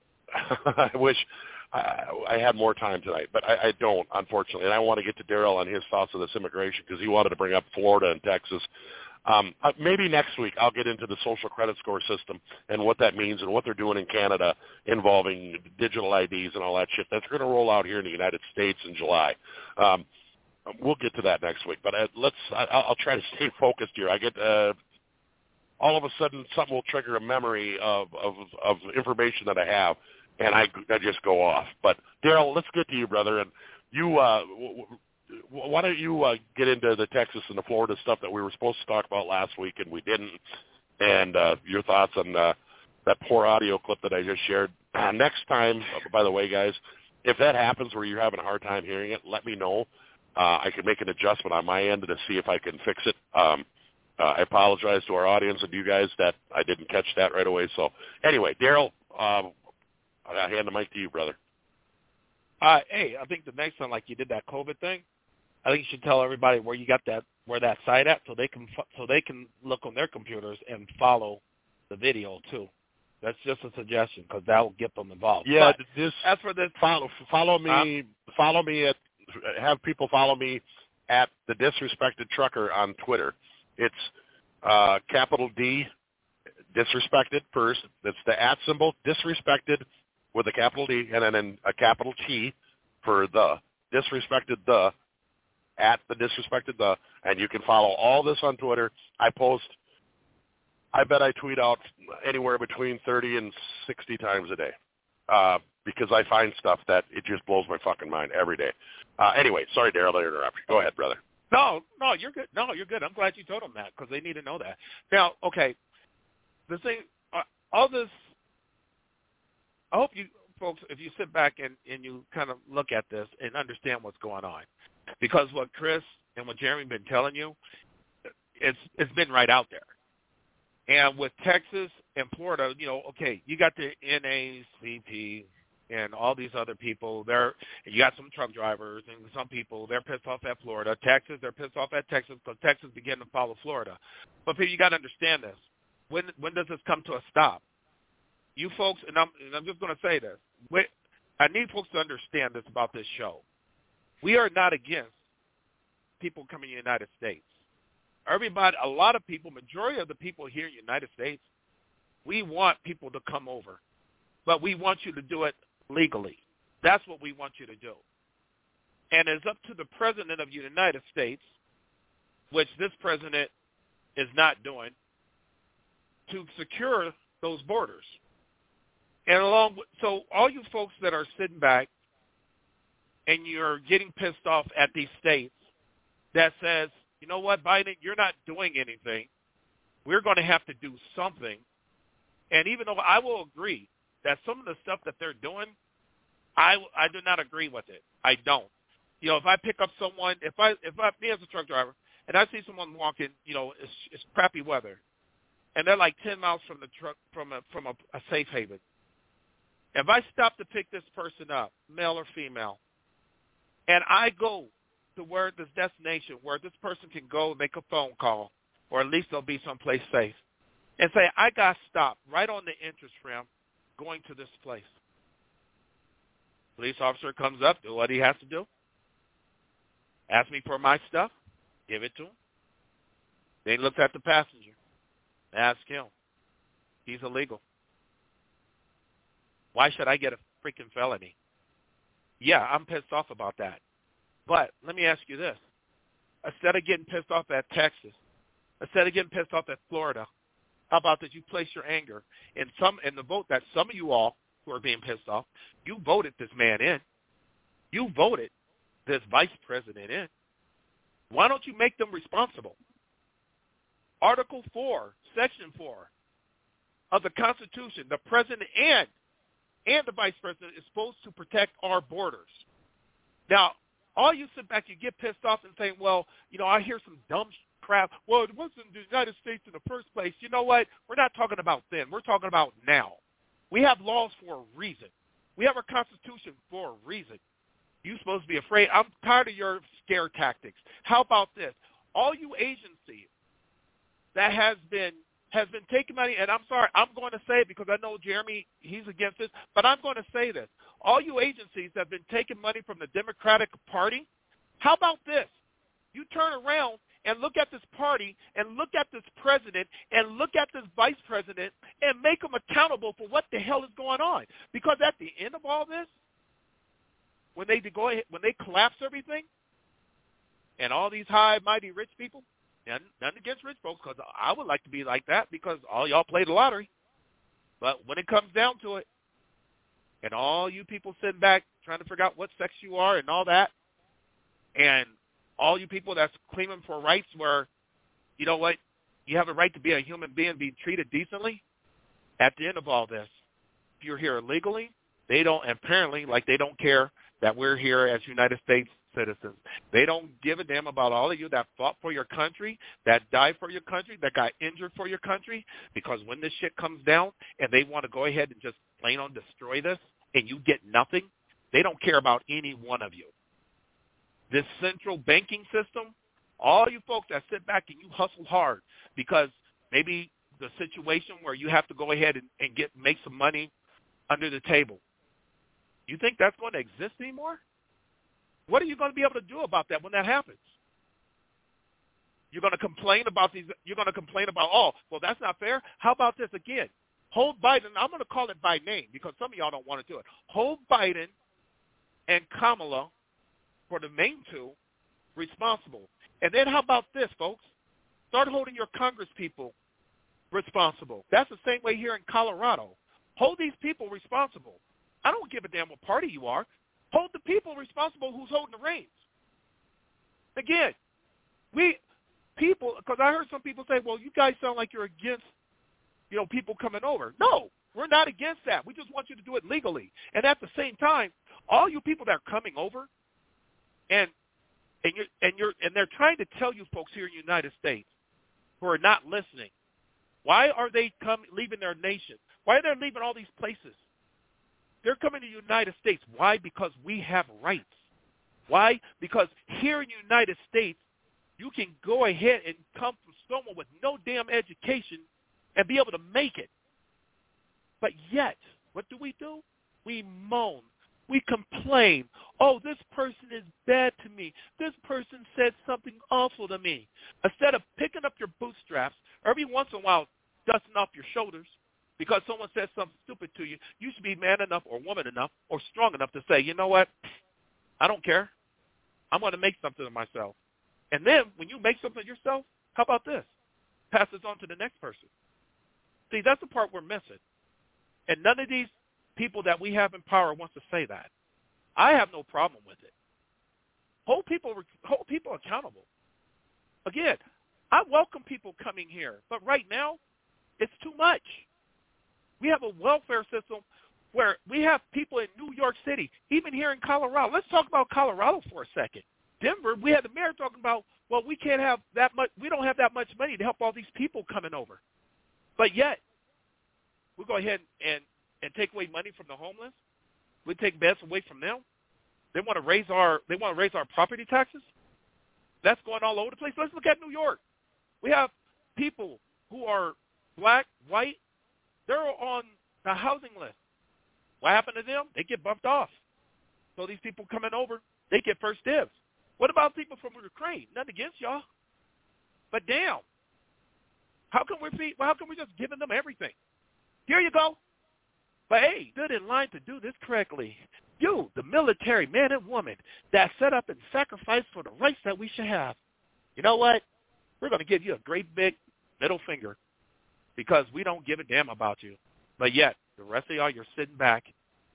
I wish I, I had more time tonight, but I, I don't, unfortunately. And I want to get to Daryl on his thoughts of this immigration because he wanted to bring up Florida and Texas. Um, uh, maybe next week I'll get into the social credit score system and what that means and what they're doing in Canada involving digital I Ds and all that shit. That's going to roll out here in the United States in July. Um, we'll get to that next week, but uh, let's. I, I'll try to stay focused here. I get uh, all of a sudden something will trigger a memory of, of, of information that I have, and I, I just go off. But Daryl, let's get to you, brother, and you. Uh, w- w- Why don't you uh, get into the Texas and the Florida stuff that we were supposed to talk about last week and we didn't, and uh, your thoughts on uh, that poor audio clip that I just shared. Uh, next time, by the way, guys, if that happens where you're having a hard time hearing it, let me know. Uh, I can make an adjustment on my end to see if I can fix it. Um, uh, I apologize to our audience and you guys that I didn't catch that right away. So anyway, Daryl, um, I hand the mic to you, brother. Uh, hey, I think the next one, like you did that COVID thing, I think you should tell everybody where you got that, where that site at, so they can so they can look on their computers and follow the video too. That's just a suggestion because that will get them involved. Yeah, but this as for this, follow follow me, uh, follow me at have people follow me at the Disrespected Trucker on Twitter. It's uh, capital D, Disrespected first. That's the at symbol, Disrespected with a capital D, and then a capital T for the Disrespected the. At the Disrespected the, and you can follow all this on Twitter. I post, I bet I tweet out anywhere between thirty and sixty times a day uh, because I find stuff that it just blows my fucking mind every day. Uh, anyway, sorry, Daryl, I interrupted you. Go ahead, brother. No, no, you're good. No, you're good. I'm glad you told them that because they need to know that. Now, okay, the thing, uh, all this, I hope you folks, if you sit back and, and you kind of look at this and understand what's going on. Because what Chris and what Jeremy been telling you, it's it's been right out there. And with Texas and Florida, you know, okay, you got the N A C P and all these other people. They're you got some truck drivers and some people. They're pissed off at Florida. Texas, they're pissed off at Texas because Texas began to follow Florida. But people, you got to understand this. When when does this come to a stop? You folks, and I'm and I'm just going to say this. When, I need folks to understand this about this show. We are not against people coming to the United States. Everybody, a lot of people, majority of the people here in the United States, we want people to come over. But we want you to do it legally. That's what we want you to do. And it's up to the President of the United States, which this President is not doing, to secure those borders. And along with, so all you folks that are sitting back and you're getting pissed off at these states that says, you know what, Biden, you're not doing anything. We're going to have to do something. And even though I will agree that some of the stuff that they're doing, I, I do not agree with it. I don't. You know, if I pick up someone, if I, if I, me as a truck driver, and I see someone walking, you know, it's, it's crappy weather, and they're like ten miles from the truck, from a, from a, a safe haven. If I stop to pick this person up, male or female, and I go to where this destination, where this person can go and make a phone call, or at least they'll be someplace safe, and say, I got stopped right on the entrance ramp going to this place. Police officer comes up, do what he has to do. Ask me for my stuff, give it to him. Then he looks at the passenger, ask him. He's illegal. Why should I get a freaking felony? Yeah, I'm pissed off about that. But let me ask you this. Instead of getting pissed off at Texas, instead of getting pissed off at Florida, how about that you place your anger in some in the vote that some of you all who are being pissed off. You voted this man in. You voted this vice president in. Why don't you make them responsible? Article four, Section four of the Constitution, the president and and the vice president is supposed to protect our borders. Now, all you sit back, you get pissed off and saying, well, you know, I hear some dumb crap. Well, it wasn't the United States in the first place. You know what? We're not talking about then. We're talking about now. We have laws for a reason. We have our Constitution for a reason. You're supposed to be afraid. I'm tired of your scare tactics. How about this? All you agencies that has been has been taking money, and I'm sorry, I'm going to say it because I know Jeremy, he's against this, but I'm going to say this. All you agencies that have been taking money from the Democratic Party, how about this? You turn around and look at this party and look at this president and look at this vice president and make them accountable for what the hell is going on. Because at the end of all this, when they go ahead, when they collapse everything, and all these high, mighty, rich people, and nothing against rich folks, because I would like to be like that because all y'all play the lottery. But when it comes down to it, and all you people sitting back trying to figure out what sex you are and all that, and all you people that's claiming for rights where, you know what, you have a right to be a human being, be treated decently, at the end of all this, if you're here illegally, they don't, apparently, like they don't care that we're here as United States citizens. They don't give a damn about all of you that fought for your country, that died for your country, that got injured for your country, because when this shit comes down and they want to go ahead and just plain on destroy this and you get nothing, they don't care about any one of you. This central banking system, all you folks that sit back and you hustle hard because maybe the situation where you have to go ahead and, and get make some money under the table, you think that's going to exist anymore? What are you going to be able to do about that when that happens? You're going to complain about these. You're going to complain about, oh, well, that's not fair. How about this again? Hold Biden. I'm going to call it by name because some of y'all don't want to do it. Hold Biden and Kamala, for the main two, responsible. And then how about this, folks? Start holding your Congress people responsible. That's the same way here in Colorado. Hold these people responsible. I don't give a damn what party you are. Hold the people responsible who's holding the reins. Again, we people, because I heard some people say, well, you guys sound like you're against, you know, people coming over. No, we're not against that. We just want you to do it legally. And at the same time, all you people that are coming over, and and you're and you're and they're trying to tell you folks here in the United States who are not listening, why are they coming leaving their nation? Why are they leaving all these places? They're coming to the United States. Why? Because we have rights. Why? Because here in the United States, you can go ahead and come from someone with no damn education and be able to make it. But yet, what do we do? We moan. We complain. Oh, this person is bad to me. This person said something awful to me. Instead of picking up your bootstraps, every once in a while dusting off your shoulders, because someone says something stupid to you, you should be man enough or woman enough or strong enough to say, you know what, I don't care. I'm going to make something of myself. And then when you make something of yourself, how about this? Pass this on to the next person. See, that's the part we're missing. And none of these people that we have in power wants to say that. I have no problem with it. Hold people, hold people accountable. Again, I welcome people coming here, but right now, it's too much. We have a welfare system where we have people in New York City, even here in Colorado. Let's talk about Colorado for a second. Denver, we had the mayor talking about, well, we can't have that much, we don't have that much money to help all these people coming over. But yet, we go ahead and, and take away money from the homeless. We take beds away from them. They want to raise our, they want to raise our property taxes. That's going all over the place. Let's look at New York. We have people who are black, white. They're on the housing list. What happened to them? They get bumped off. So these people coming over, they get first dibs. What about people from Ukraine? Nothing against y'all. But damn, how can we be, how can we just giving them everything? Here you go. But hey, good in line to do this correctly. You, the military man and woman that set up and sacrificed for the rights that we should have. You know what? We're going to give you a great big middle finger because we don't give a damn about you. But yet, the rest of y'all, you're sitting back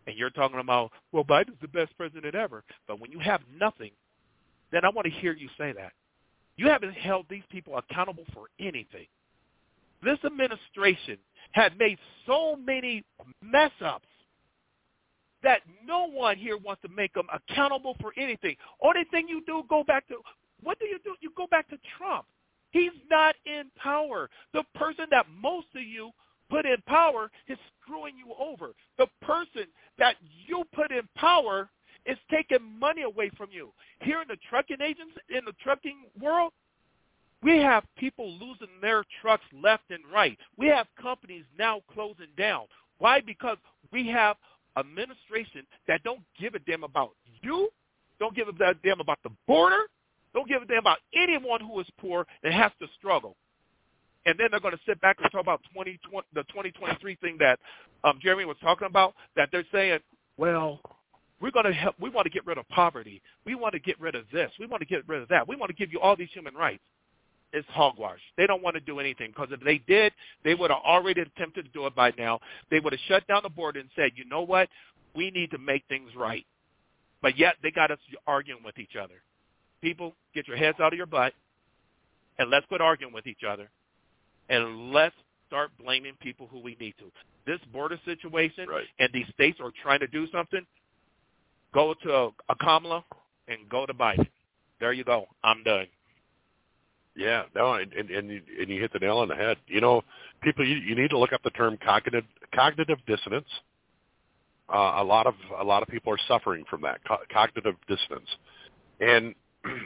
And you're talking about, well, Biden's the best president ever. But when you have nothing, then I want to hear you say that. You haven't held these people accountable for anything. This administration had made so many mess-ups that no one here wants to make them accountable for anything. Only thing you do, go back to, what do you do? You go back to Trump. He's not in power. The person that most of you put in power is screwing you over. The person that you put in power is taking money away from you. Here in the trucking agents, in the trucking world, we have people losing their trucks left and right. We have companies now closing down. Why? Because we have administration that don't give a damn about you, don't give a damn about the border, don't give a damn about anyone who is poor and has to struggle. And then they're going to sit back and talk about twenty twenty, the twenty twenty-three thing that um, Jeremy was talking about, that they're saying, well, we're going to help, we want to get rid of poverty. We want to get rid of this. We want to get rid of that. We want to give you all these human rights. It's hogwash. They don't want to do anything, because if they did, they would have already attempted to do it by now. They would have shut down the border and said, you know what, we need to make things right. But yet they got us arguing with each other. People, get your heads out of your butt, and let's quit arguing with each other, and let's start blaming people who we need to. This border situation, right, and these states are trying to do something, go to a, a Kamala and go to Biden. There you go. I'm done. Yeah, no, and, and, and, you, and you hit the nail on the head. You know, people, you, you need to look up the term cognitive cognitive dissonance. Uh, a lot of a lot of people are suffering from that co- cognitive dissonance, and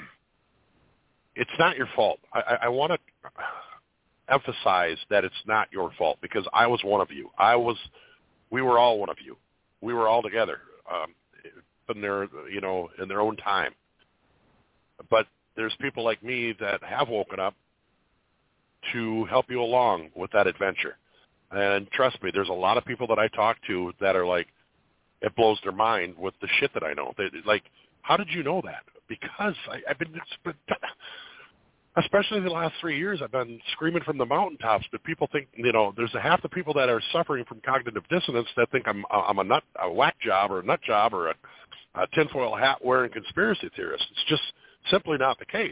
it's not your fault. I, I, I want to emphasize that it's not your fault, because I was one of you. I was, we were all one of you. We were all together, um, in their, you know, in their own time. But there's people like me that have woken up to help you along with that adventure. And trust me, there's a lot of people that I talk to that are like, it blows their mind with the shit that I know. They, like, how did you know that? Because I, I've been, it's been, especially the last three years, I've been screaming from the mountaintops. But people think, you know, there's a half the people that are suffering from cognitive dissonance that think I'm I'm a nut, a whack job or a nut job or a, a tinfoil hat wearing conspiracy theorist. It's just simply not the case.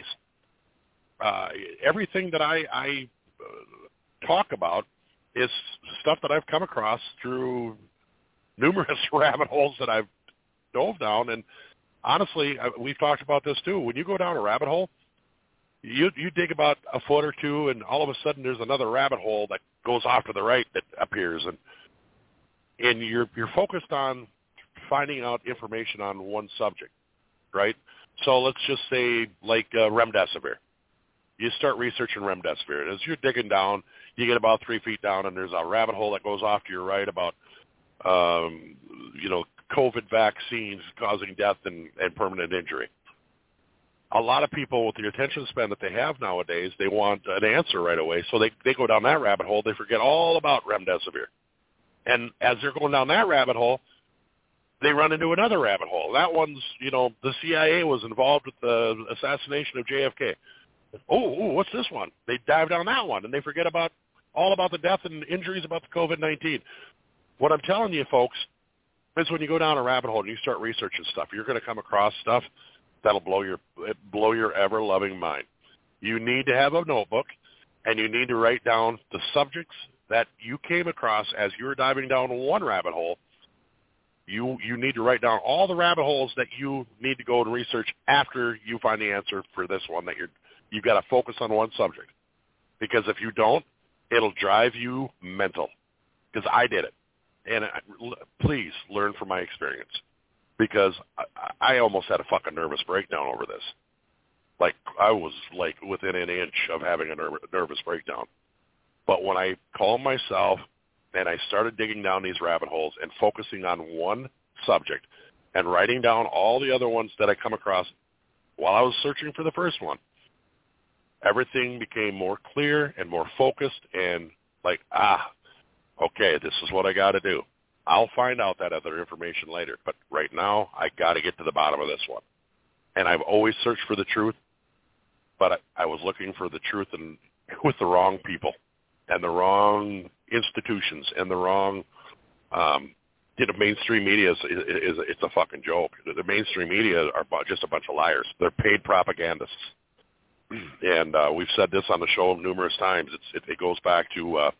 Uh, everything that I, I uh, talk about is stuff that I've come across through numerous rabbit holes that I've dove down. And honestly, we've talked about this too. When you go down a rabbit hole, you you dig about a foot or two, and all of a sudden there's another rabbit hole that goes off to the right that appears, and and you're you're focused on finding out information on one subject, right? So let's just say like uh, remdesivir. You start researching remdesivir, and as you're digging down, you get about three feet down, and there's a rabbit hole that goes off to your right about, um, you know, COVID vaccines causing death and, and permanent injury. A lot of people, with the attention span that they have nowadays, they want an answer right away, so they, they go down that rabbit hole. They forget all about remdesivir. And as they're going down that rabbit hole, they run into another rabbit hole. That one's, you know, the C I A was involved with the assassination of J F K. Oh, ooh, what's this one? They dive down that one, and they forget about all about the death and injuries about the COVID nineteen. What I'm telling you, folks, is when you go down a rabbit hole and you start researching stuff, you're going to come across stuff that'll blow your blow your ever-loving mind. You need to have a notebook, and you need to write down the subjects that you came across as you were diving down one rabbit hole. You you need to write down all the rabbit holes that you need to go and research after you find the answer for this one. That you're you've got to focus on one subject, because if you don't, it'll drive you mental. Because I did it, and I, please learn from my experience, because I, I almost had a fucking nervous breakdown over this. Like I was like within an inch of having a ner- nervous breakdown. But when I calmed myself and I started digging down these rabbit holes and focusing on one subject and writing down all the other ones that I come across while I was searching for the first one, everything became more clear and more focused and like, ah, okay, this is what I got to do. I'll find out that other information later, but right now I got to get to the bottom of this one. And I've always searched for the truth, but I, I was looking for the truth and with the wrong people and the wrong institutions and the wrong um, you know, mainstream media is, is, is it's a fucking joke. The mainstream media are just a bunch of liars. They're paid propagandists. And uh, we've said this on the show numerous times. It's, it, it goes back to uh,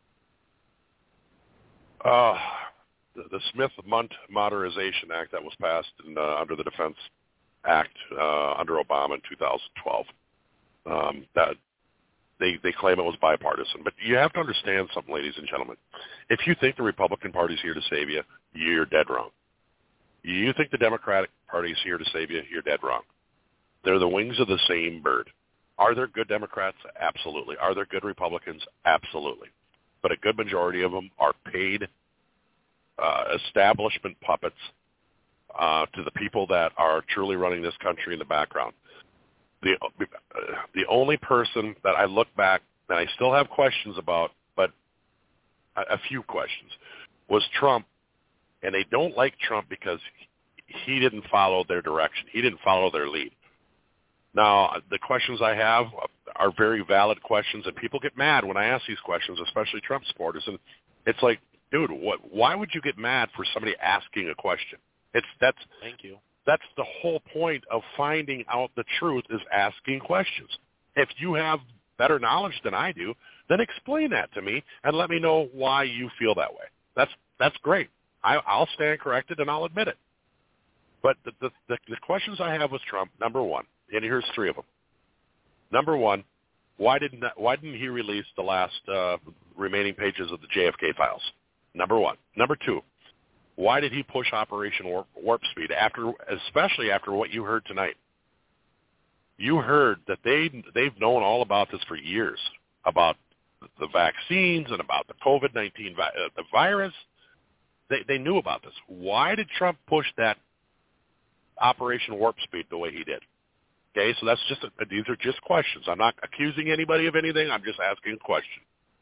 uh, the, the Smith-Mundt Modernization Act that was passed in, uh, under the Defense Act uh, under Obama in two thousand twelve. Um, that they they claim it was bipartisan, but you have to understand something, ladies and gentlemen. If you think the Republican Party's here to save you, you're dead wrong. You think the Democratic Party's here to save you, you're dead wrong. They're the wings of the same bird. Are there good Democrats? Absolutely. Are there good Republicans? Absolutely. But a good majority of them are paid uh, establishment puppets uh, to the people that are truly running this country in the background. The uh, the only person that I look back and I still have questions about, but a, a few questions, was Trump. And they don't like Trump because he didn't follow their direction. He didn't follow their lead. Now, the questions I have are very valid questions, and people get mad when I ask these questions, especially Trump supporters. And it's like, dude, what? Why would you get mad for somebody asking a question? It's that's Thank you. That's the whole point of finding out the truth, is asking questions. If you have better knowledge than I do, then explain that to me and let me know why you feel that way. That's that's great. I, I'll stand corrected and I'll admit it. But the, the, the, the questions I have with Trump, number one, and here's three of them. Number one, why didn't why didn't he release the last uh, remaining pages of the J F K files? Number one. Number two, why did he push Operation Warp, Warp Speed, after, especially after what you heard tonight? You heard that they they've known all about this for years, about the vaccines and about the COVID nineteen vi- uh, the virus. They they knew about this. Why did Trump push that Operation Warp Speed the way he did? Okay, so that's just a, these are just questions. I'm not accusing anybody of anything. I'm just asking a question.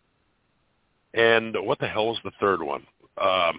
And what the hell is the third one? Um,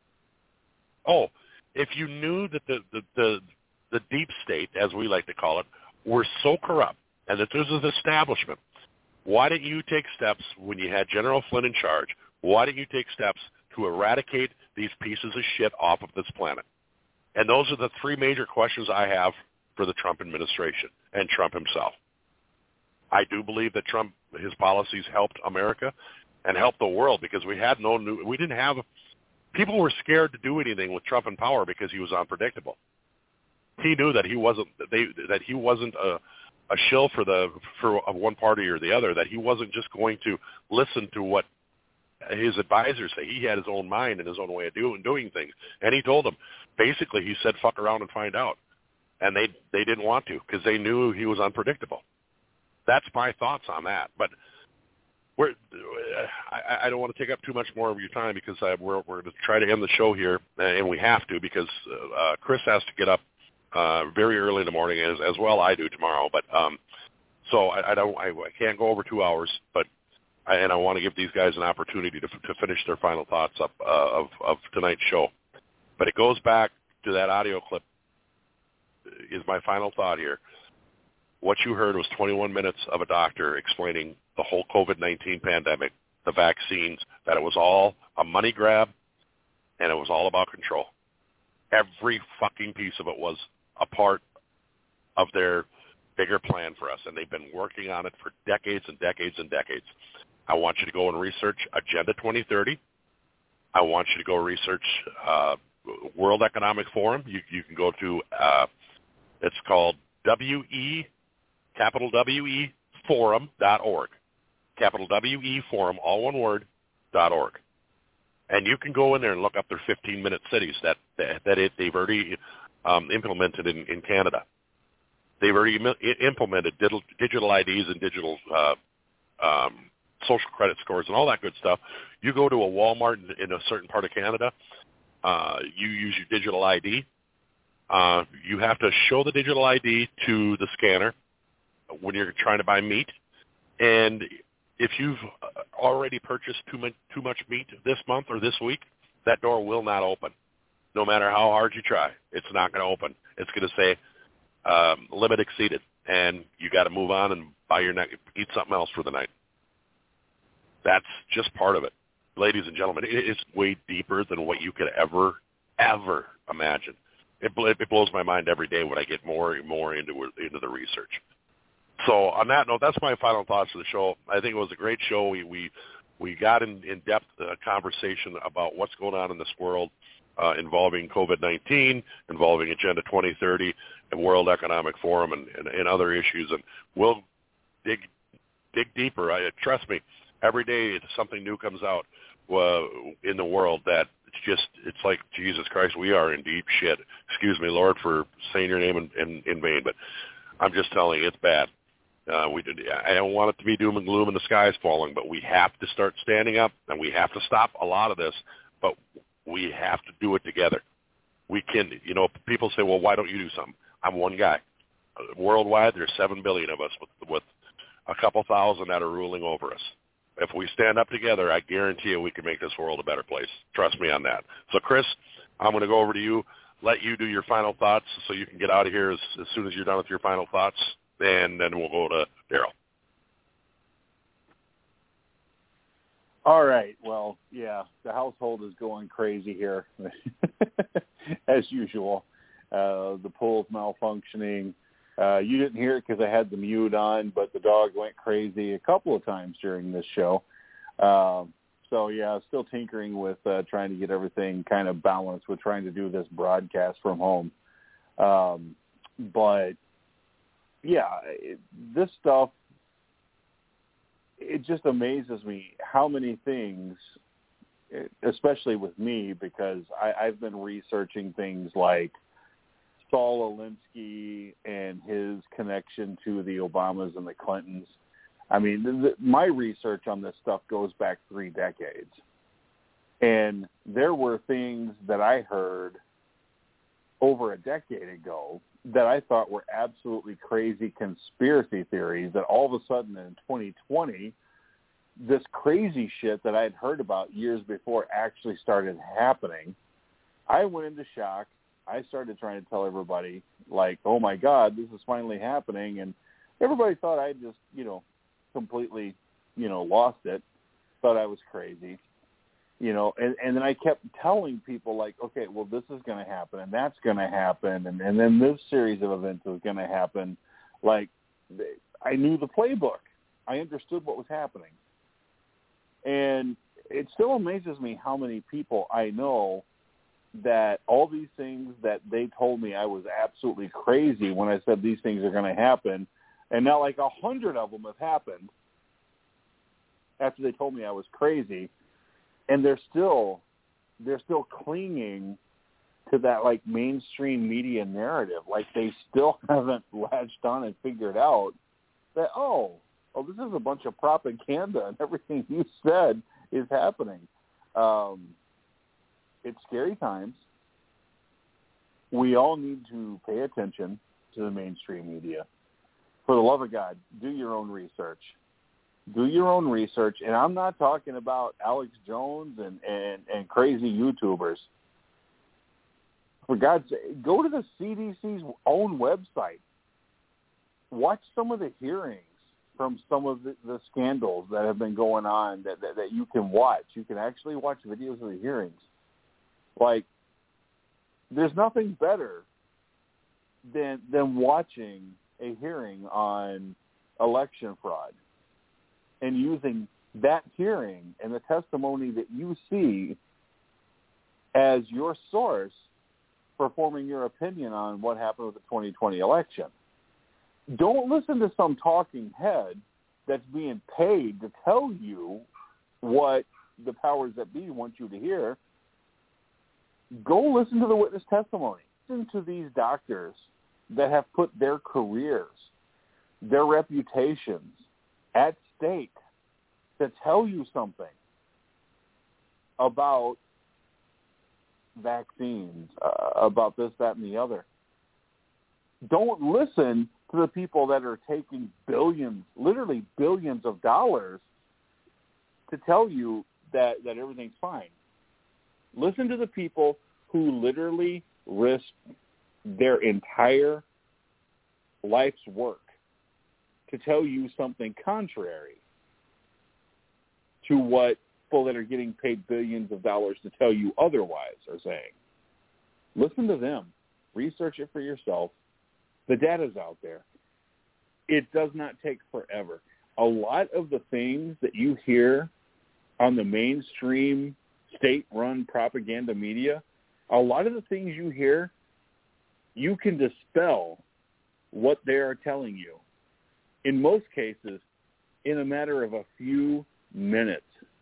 oh, if you knew that the, the the the deep state, as we like to call it, were so corrupt, and that this is the establishment, why didn't you take steps when you had General Flynn in charge? Why didn't you take steps to eradicate these pieces of shit off of this planet? And those are the three major questions I have for the Trump administration and Trump himself. I do believe that Trump, his policies helped America and helped the world, because we had no new, we didn't have, people were scared to do anything with Trump in power because he was unpredictable. He knew that he wasn't, they, that he wasn't a, a shill for the, for one party or the other, that he wasn't just going to listen to what his advisors say. He had his own mind and his own way of doing, doing things. And he told them, basically, he said, fuck around and find out. And they they didn't want to, because they knew he was unpredictable. That's my thoughts on that. But we're, I, I don't want to take up too much more of your time, because I, we're, we're going to try to end the show here, and we have to, because uh, Chris has to get up uh, very early in the morning, as, as well I do tomorrow. But um, so I, I don't, I, I can't go over two hours, but I, and I want to give these guys an opportunity to to finish their final thoughts up uh, of of tonight's show. But it goes back to that audio clip. Is my final thought here. What you heard was twenty-one minutes of a doctor explaining the whole COVID nineteen pandemic, the vaccines, that it was all a money grab, and it was all about control. Every fucking piece of it was a part of their bigger plan for us, and they've been working on it for decades and decades and decades. I want you to go and research Agenda twenty thirty. I want you to go research uh, World Economic Forum. You, you can go to, uh, it's called W E, capital W E, forum dot org. Capital W E, forum, all one word, dot org. And you can go in there and look up their fifteen-minute cities that that it, they've already um, implemented in, in Canada. They've already implemented digital, digital I Ds and digital uh, um, social credit scores and all that good stuff. You go to a Walmart in, in a certain part of Canada, uh, you use your digital I D. Uh, you have to show the digital I D to the scanner when you're trying to buy meat. And if you've already purchased too much, too much meat this month or this week, that door will not open. No matter how hard you try, it's not going to open. It's going to say um, limit exceeded, and you got to move on and buy your next, eat something else for the night. That's just part of it. ladies and gentlemen, it, it's way deeper than what you could ever, ever imagine. It, it blows my mind every day when I get more and more into into the research. So on that note, that's my final thoughts of the show. I think it was a great show. We we, we got in, in-depth uh, conversation about what's going on in this world uh, involving COVID nineteen, involving Agenda twenty thirty, and World Economic Forum, and, and, and other issues. And we'll dig dig deeper. I, trust me, every day something new comes out uh, in the world that it's just, it's like, Jesus Christ, we are in deep shit. Excuse me, Lord, for saying your name in, in, in vain, but I'm just telling you, it's bad. Uh, we did, I don't want it to be doom and gloom and the sky's falling, but we have to start standing up, and we have to stop a lot of this, but we have to do it together. We can, you know, people say, well, why don't you do something? I'm one guy. Worldwide, there's seven billion of us with, with a couple thousand that are ruling over us. If we stand up together, I guarantee you we can make this world a better place. Trust me on that. So, Chris, I'm going to go over to you, let you do your final thoughts so you can get out of here as, as soon as you're done with your final thoughts, and then we'll go to Daryl. All right. Well, yeah, the household is going crazy here, as usual. Uh, the pool's malfunctioning. Uh, you didn't hear it because I had the mute on, but the dog went crazy a couple of times during this show. Um, so, yeah, still tinkering with uh, trying to get everything kind of balanced with trying to do this broadcast from home. Um, but, yeah, it, this stuff, it just amazes me how many things, especially with me, because I, I've been researching things like Saul Alinsky and his connection to the Obamas and the Clintons. I mean, the, my research on this stuff goes back three decades. And there were things that I heard over a decade ago that I thought were absolutely crazy conspiracy theories that all of a sudden in twenty twenty, this crazy shit that I had heard about years before actually started happening. I went into shock. I started trying to tell everybody, like, oh, my God, this is finally happening. And everybody thought I just, you know, completely, you know, lost it, thought I was crazy, you know. And, and then I kept telling people, like, okay, well, this is going to happen, and that's going to happen, and, and then this series of events is going to happen. Like, I knew the playbook. I understood what was happening. And it still amazes me how many people I know that all these things that they told me I was absolutely crazy when I said these things are going to happen, and now like a hundred of them have happened after they told me I was crazy, and they're still they're still clinging to that like mainstream media narrative. Like they still haven't latched on and figured out that, oh, oh, this is a bunch of propaganda and everything you said is happening. Um, It's scary times. We all need to pay attention to the mainstream media. For the love of God, do your own research. Do your own research. And I'm not talking about Alex Jones and, and, and crazy YouTubers. For God's sake, go to the C D C's own website. Watch some of the hearings from some of the, the scandals that have been going on that, that, that you can watch. You can actually watch videos of the hearings. Like, there's nothing better than than watching a hearing on election fraud and using that hearing and the testimony that you see as your source for forming your opinion on what happened with the twenty twenty election. Don't listen to some talking head that's being paid to tell you what the powers that be want you to hear. Go listen to the witness testimony. Listen to these doctors that have put their careers, their reputations at stake to tell you something about vaccines, uh, about this, that, and the other. Don't listen to the people that are taking billions, literally billions of dollars to tell you that, that everything's fine. Listen to the people who literally risk their entire life's work to tell you something contrary to what people that are getting paid billions of dollars to tell you otherwise are saying. Listen to them. Research it for yourself. The data's out there. It does not take forever. A lot of the things that you hear on the mainstream state-run propaganda media, a lot of the things you hear, you can dispel what they are telling you. In most cases, in a matter of a few minutes,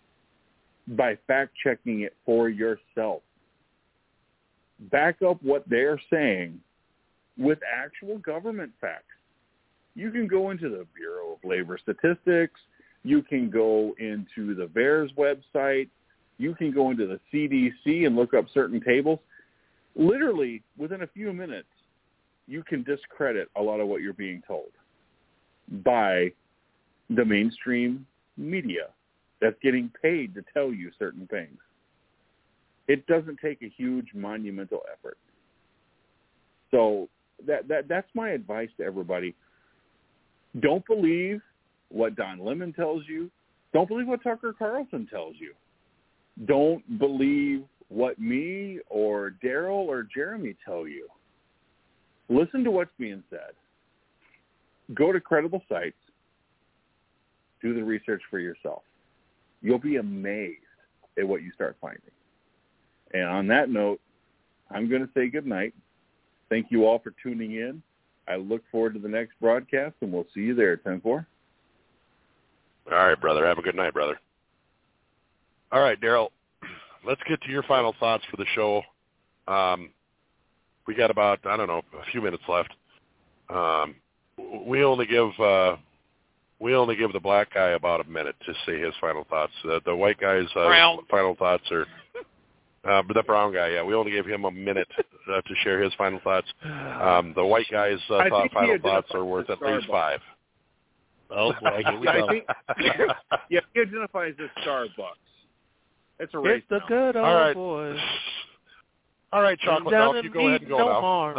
by fact-checking it for yourself. Back up what they're saying with actual government facts. You can go into the Bureau of Labor Statistics. You can go into the V A E R S website. You can go into the C D C and look up certain tables. Literally, within a few minutes, you can discredit a lot of what you're being told by the mainstream media that's getting paid to tell you certain things. It doesn't take a huge monumental effort. So that that that's my advice to everybody. Don't believe what Don Lemon tells you. Don't believe what Tucker Carlson tells you. Don't believe what me or Daryl or Jeremy tell you. Listen to what's being said. Go to credible sites. Do the research for yourself. You'll be amazed at what you start finding. And on that note, I'm going to say good night. Thank you all for tuning in. I look forward to the next broadcast, and we'll see you there, ten four. All right, brother. Have a good night, brother. All right, Daryl, let's get to your final thoughts for the show. Um, we got about, I don't know, a few minutes left. Um, we only give uh, we only give the black guy about a minute to say his final thoughts. Uh, the white guy's uh, final thoughts are... Uh, but the brown guy, yeah, we only gave him a minute uh, to share his final thoughts. Um, the white guy's uh, thought, final thoughts are worth at least five. Oh, boy, here we yeah, go. I think, yeah, he identifies as Starbucks. It's a race. It's the good old All right. boys. All right, Chocolate Milk, you go ahead and go no now. Harm.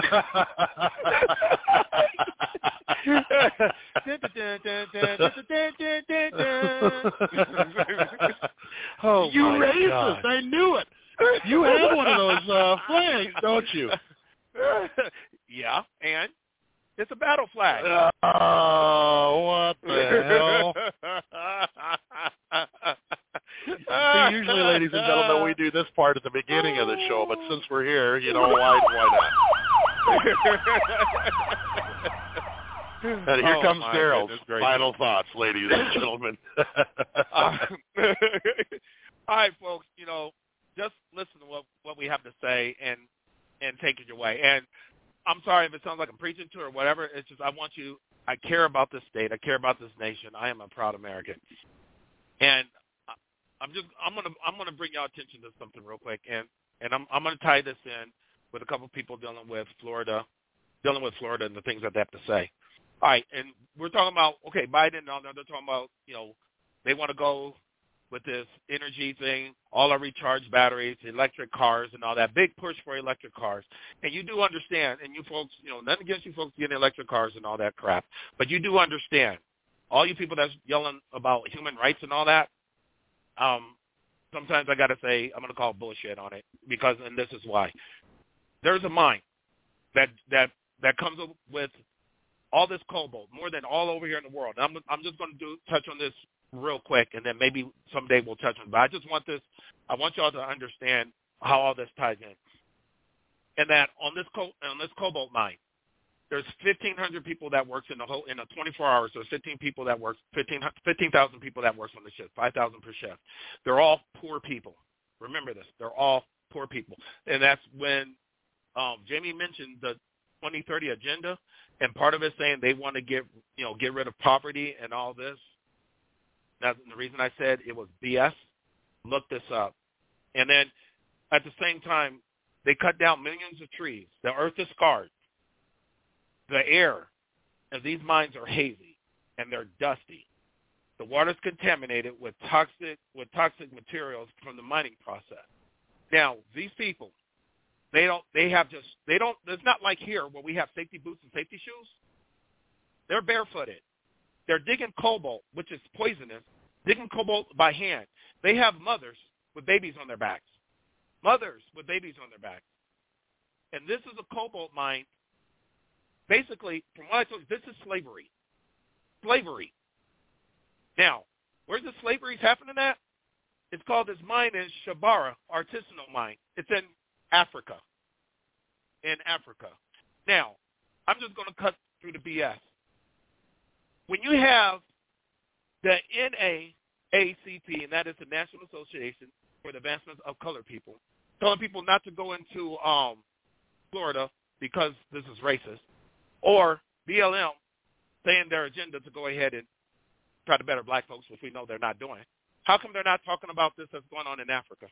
Oh, you my racist! God. I knew it. You had one of those uh, flags, don't you? Yeah, and it's a battle flag. Oh, what the hell? See, usually, ladies and gentlemen, we do this part at the beginning of the show, but since we're here, you know, why, why not? And here Oh, comes my Daryl's goodness gracious. final thoughts, ladies and gentlemen. Uh, all right, folks, you know, just listen to what, what we have to say and, and take it your way. And I'm sorry if it sounds like I'm preaching to or whatever. It's just I want you – I care about this state. I care about this nation. I am a proud American. And I'm just – I'm going to I'm gonna bring y'all attention to something real quick. And, and I'm, I'm going to tie this in with a couple of people dealing with Florida, dealing with Florida and the things that they have to say. All right, and we're talking about, okay, Biden and all that, they're talking about, you know, they want to go with this energy thing, all our recharged batteries, electric cars and all that, big push for electric cars. And you do understand, and you folks, you know, nothing against you folks getting electric cars and all that crap, but you do understand, all you people that's yelling about human rights and all that, um, sometimes I got to say, I'm going to call bullshit on it, because, and this is why. There's a mine that, that, that comes up with all this cobalt, more than all over here in the world. I'm, I'm just going to do touch on this real quick, and then maybe someday we'll touch on it. But I just want this, I want y'all to understand how all this ties in. And that on this co- on this cobalt mine, there's fifteen hundred people that works in the whole in the twenty-four hours. There's fifteen people that works, fifteen thousand people that works on the shift, five thousand per shift. They're all poor people. Remember this. They're all poor people. And that's when um, Jamie mentioned the twenty thirty agenda, and part of it saying they want to get, you know, get rid of poverty and all this. That's the reason I said it was B S. Look this up. And then at the same time, they cut down millions of trees. The earth is scarred. The air of these mines are hazy, and they're dusty. The water's contaminated with toxic with toxic materials from the mining process. Now, these people, they don't. They have just. They don't. It's not like here where we have safety boots and safety shoes. They're barefooted. They're digging cobalt, which is poisonous, digging cobalt by hand. They have mothers with babies on their backs. Mothers with babies on their backs. And this is a cobalt mine. Basically, from what I told you, this is slavery. Slavery. Now, where's the slavery happening at? It's called, this mine is Shabara Artisanal Mine. It's in Africa. In Africa. Now, I'm just going to cut through the B S. When you have the N A A C P, and that is the National Association for the Advancement of Colored People, telling people not to go into um, Florida because this is racist, or B L M saying their agenda to go ahead and try to better black folks, which we know they're not doing. How come they're not talking about this that's going on in Africa?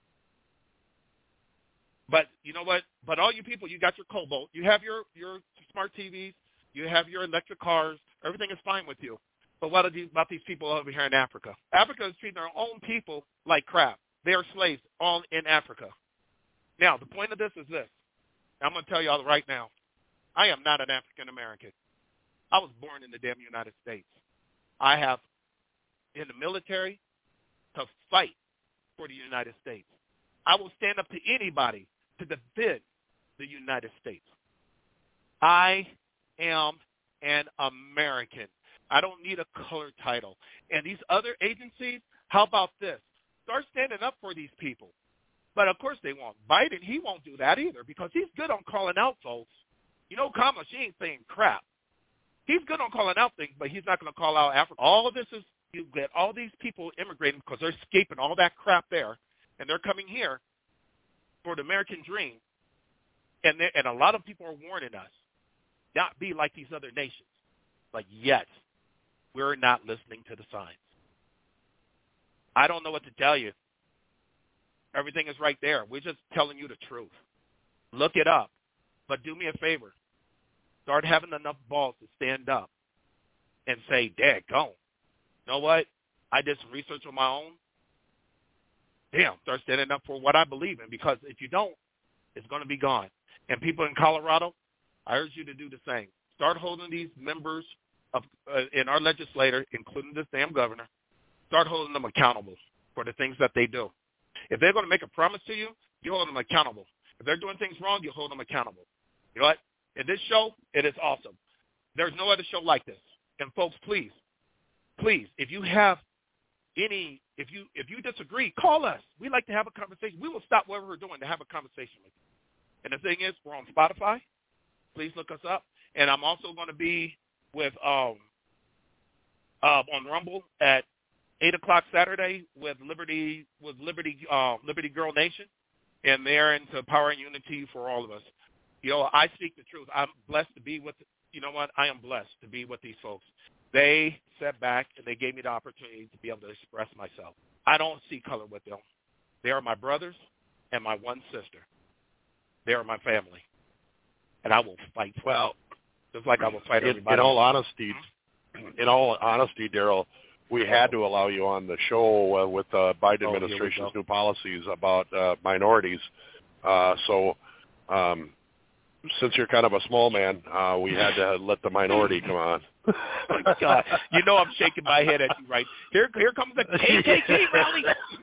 But you know what? But all you people, you got your cobalt. You have your, your smart T Vs. You have your electric cars. Everything is fine with you. But what are these, about these people over here in Africa? Africa is treating their own people like crap. They are slaves all in Africa. Now, the point of this is this. I'm going to tell you all right now. I am not an African American. I was born in the damn United States. I have in the military to fight for the United States. I will stand up to anybody to defend the United States. I am an American. I don't need a color title. And these other agencies, how about this? Start standing up for these people. But, of course, they won't. Biden, he won't do that either because he's good on calling out folks. You know, Kamala, she ain't saying crap. He's good on calling out things, but he's not going to call out Africa. All of this is, you get all these people immigrating because they're escaping all that crap there, and they're coming here for the American dream. And, and a lot of people are warning us, not be like these other nations. But yet, we're not listening to the signs. I don't know what to tell you. Everything is right there. We're just telling you the truth. Look it up. But do me a favor. Start having enough balls to stand up and say, daggone. You know what? I did some research on my own. Damn, start standing up for what I believe in, because if you don't, it's going to be gone. And people in Colorado, I urge you to do the same. Start holding these members of uh, in our legislature, including this damn governor, start holding them accountable for the things that they do. If they're going to make a promise to you, you hold them accountable. If they're doing things wrong, you hold them accountable. You know what? In this show, it is awesome. There's no other show like this. And folks, please, please, if you have any, if you if you disagree, call us. We like to have a conversation. We will stop whatever we're doing to have a conversation with you. And the thing is, we're on Spotify. Please look us up. And I'm also going to be with um uh, on Rumble at eight o'clock Saturday with Liberty with Liberty uh, Liberty Girl Nation, and they're into power and unity for all of us. You know, I speak the truth. I'm blessed to be with. You know what? I am blessed to be with these folks. They sat back and they gave me the opportunity to be able to express myself. I don't see color with them. They are my brothers and my one sister. They are my family, and I will fight. Well, just like I will fight in, everybody. In all honesty, in all honesty, Daryl, we had to allow you on the show uh, with the uh, Biden oh, administration's new policies about uh, minorities. Uh, so, um, since you're kind of a small man, uh, we had to let the minority come on. Oh my God, you know I'm shaking my head at you, right? Here, here comes the K K K rally.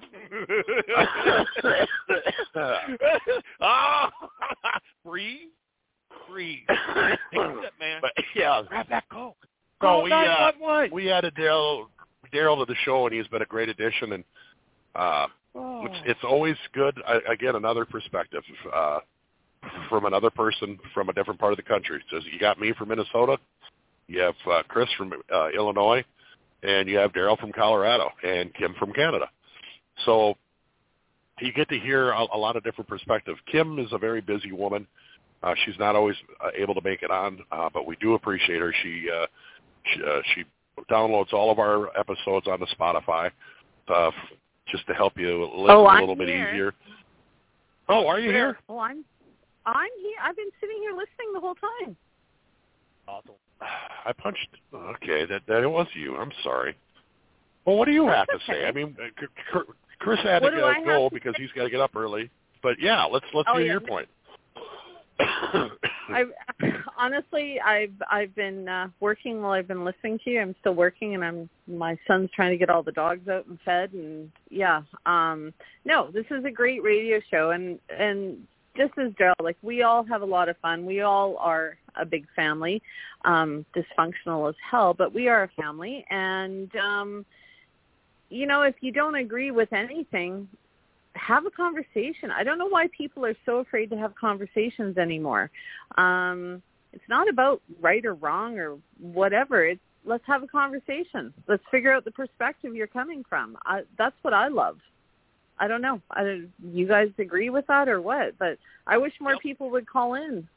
Oh, breathe, breathe. Take a sip, man. But, yeah, grab that Coke. So we uh, we added Daryl Daryl to the show, and he's been a great addition. And uh, oh. it's, it's always good. Uh, again, another perspective uh, from another person from a different part of the country. So you got me from Minnesota, you have uh, Chris from uh, Illinois, and you have Daryl from Colorado, and Kim from Canada. So you get to hear a, a lot of different perspectives. Kim is a very busy woman. Uh, she's not always uh, able to make it on, uh, but we do appreciate her. She uh, she, uh, she downloads all of our episodes onto Spotify uh, just to help you listen oh, a little I'm bit here. easier. Oh, are you here? Oh, I'm I'm here. I've been sitting here listening the whole time. Awesome. I punched. Okay, that that it was you. I'm sorry. Well, what do you have That's to okay. say? I mean, Chris had What to do uh, I have go to because he's got to get up early. But yeah, let's let's Oh, hear yeah. your point. I honestly, I've I've been uh, working while I've been listening to you. I'm still working, and I'm my son's trying to get all the dogs out and fed, and yeah. Um, no, this is a great radio show, and and just as Daryl, like we all have a lot of fun. We all are a big family, um, dysfunctional as hell, but we are a family, and um, you know, if you don't agree with anything, have a conversation. I don't know why people are so afraid to have conversations anymore. Um, it's not about right or wrong or whatever. It's let's have a conversation. Let's figure out the perspective you're coming from. I, that's what I love. I don't know. I, you guys agree with that or what? But I wish more yep. people would call in.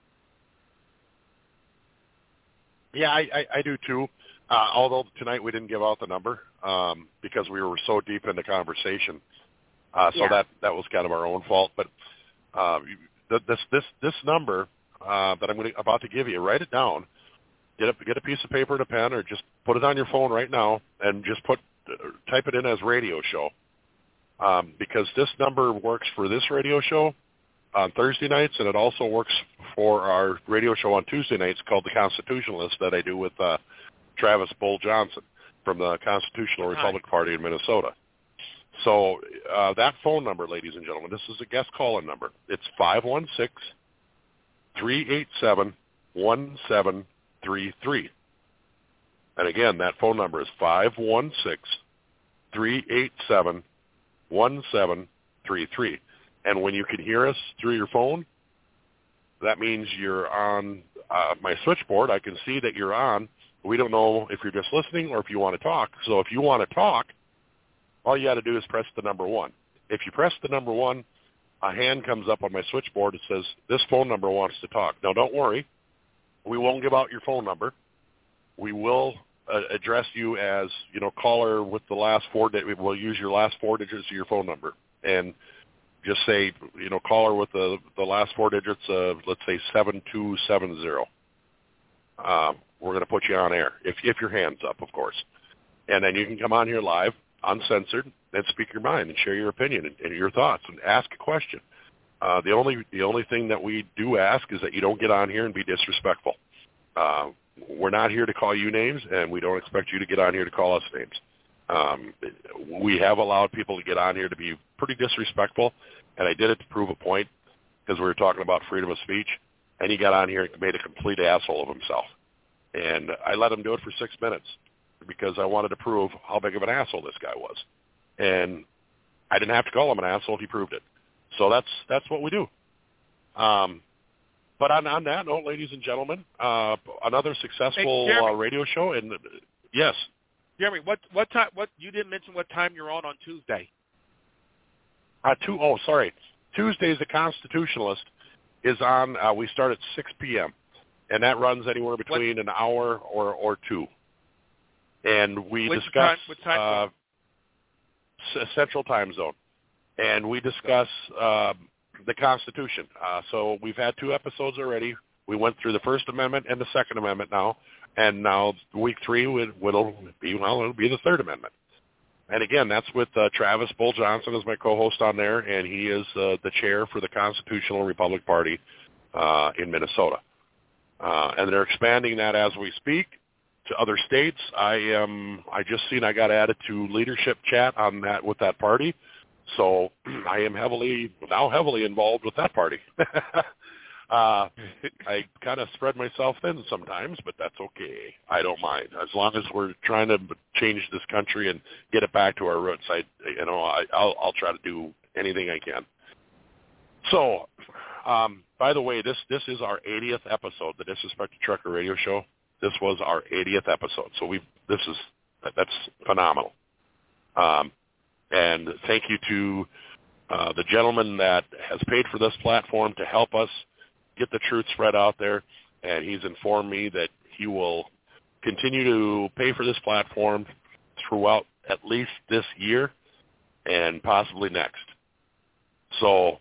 Yeah, I, I, I do too. Uh, although tonight we didn't give out the number um, because we were so deep in the conversation. Uh, so yeah. that, that was kind of our own fault. But uh, this this this number uh, that I'm gonna, about to give you, write it down. Get a, get a piece of paper and a pen, or just put it on your phone right now, and just put type it in as radio show. Um, because this number works for this radio show on Thursday nights, and it also works for our radio show on Tuesday nights called The Constitutionalist that I do with uh, Travis Bull Johnson from the Constitutional Republic Party in Minnesota. So uh, that phone number, ladies and gentlemen, this is a guest call-in number. It's five one six, three eight seven, one seven three three. And again, that phone number is five one six, three eight seven, one seven three three. And when you can hear us through your phone, that means you're on uh, my switchboard. I can see that you're on. We don't know if you're just listening or if you want to talk. So if you want to talk, all you got to do is press the number one. If you press the number one, a hand comes up on my switchboard that says, this phone number wants to talk. Now, don't worry. We won't give out your phone number. We will uh, address you as, you know, caller with the last four digits. We'll use your last four digits of your phone number. And just say, you know, caller with the, the last four digits of, let's say, seven two seven zero. Um, we're going to put you on air, if if your hand's up, of course. And then you can come on here live, uncensored, and speak your mind and share your opinion and, and your thoughts and ask a question. Uh, the only the only thing that we do ask is that you don't get on here and be disrespectful. Uh, we're not here to call you names, and we don't expect you to get on here to call us names. Um, we have allowed people to get on here to be pretty disrespectful, and I did it to prove a point because we were talking about freedom of speech, and he got on here and made a complete asshole of himself. And I let him do it for six minutes because I wanted to prove how big of an asshole this guy was. And I didn't have to call him an asshole. He proved it. So that's that's what we do. Um, but on, on that note, ladies and gentlemen, uh, another successful hey, uh, radio show. And uh, yes, Jeremy, what what time? What you didn't mention what time you're on on Tuesday? Uh, two, oh, sorry. Tuesdays, The Constitutionalist is on. Uh, we start at six p.m. and that runs anywhere between what? an hour or or two. And we Which discuss time, what time uh, s- Central Time Zone, and we discuss uh, the Constitution. Uh, so we've had two episodes already. We went through the First Amendment and the Second Amendment now, and now week three will will be well, it'll be the Third Amendment. And again, that's with uh, Travis Bull Johnson as my co-host on there, and he is uh, the chair for the Constitutional Republic Party uh, in Minnesota. Uh, and they're expanding that as we speak to other states. I am. I just seen I got added to leadership chat on that with that party, so I am heavily now heavily involved with that party. uh, I kind of spread myself thin sometimes, but that's okay. I don't mind as long as we're trying to change this country and get it back to our roots. I, you know, I, I'll, I'll try to do anything I can. So. Um, by the way, this, this is our eightieth episode, the Disrespected Trucker Radio Show. This was our eightieth episode, so we this is that's phenomenal. Um, and thank you to uh, the gentleman that has paid for this platform to help us get the truth spread out there, and he's informed me that he will continue to pay for this platform throughout at least this year and possibly next. So.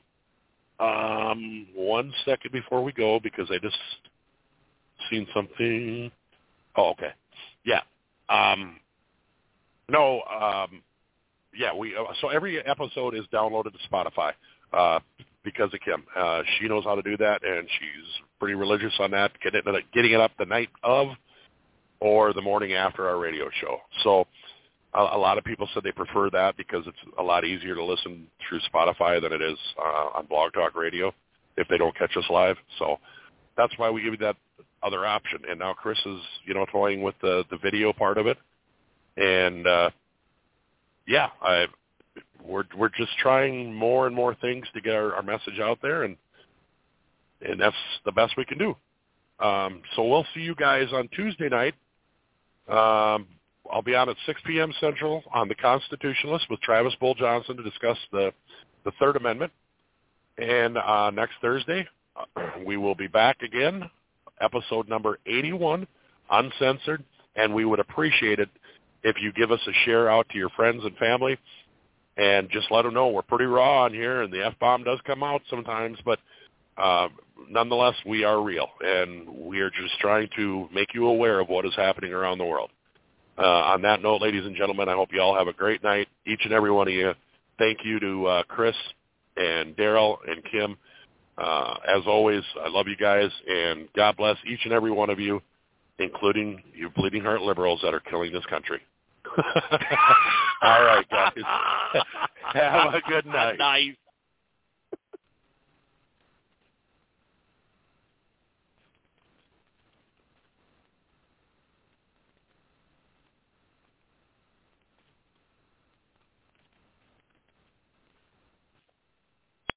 Um, one second before we go, because I just seen something. Oh, okay. Yeah. Um, no, um, yeah, we, uh, so every episode is downloaded to Spotify. uh, because of Kim. Uh, she knows how to do that, and she's pretty religious on that, getting it, getting it up the night of or the morning after our radio show. So a, a lot of people said they prefer that because it's a lot easier to listen through Spotify than it is uh, on Blog Talk Radio if they don't catch us live. So that's why we give you that other option. And now Chris is, you know, toying with the, the video part of it. And, uh, yeah, I, we're we're just trying more and more things to get our, our message out there, and and that's the best we can do. Um, so we'll see you guys on Tuesday night. Um, I'll be on at six p.m. Central on The Constitutionalist with Travis Bull Johnson to discuss the, the Third Amendment. And uh, next Thursday, we will be back again, episode number eighty-one, uncensored, and we would appreciate it if you give us a share out to your friends and family and just let them know we're pretty raw on here, and the F-bomb does come out sometimes, but uh, nonetheless, we are real, and we are just trying to make you aware of what is happening around the world. Uh, on that note, ladies and gentlemen, I hope you all have a great night, each and every one of you. Thank you to uh, Chris and Daryl and Kim. Uh, as always, I love you guys, and God bless each and every one of you, including you bleeding heart liberals that are killing this country. All right, guys. Have a good night. Nice.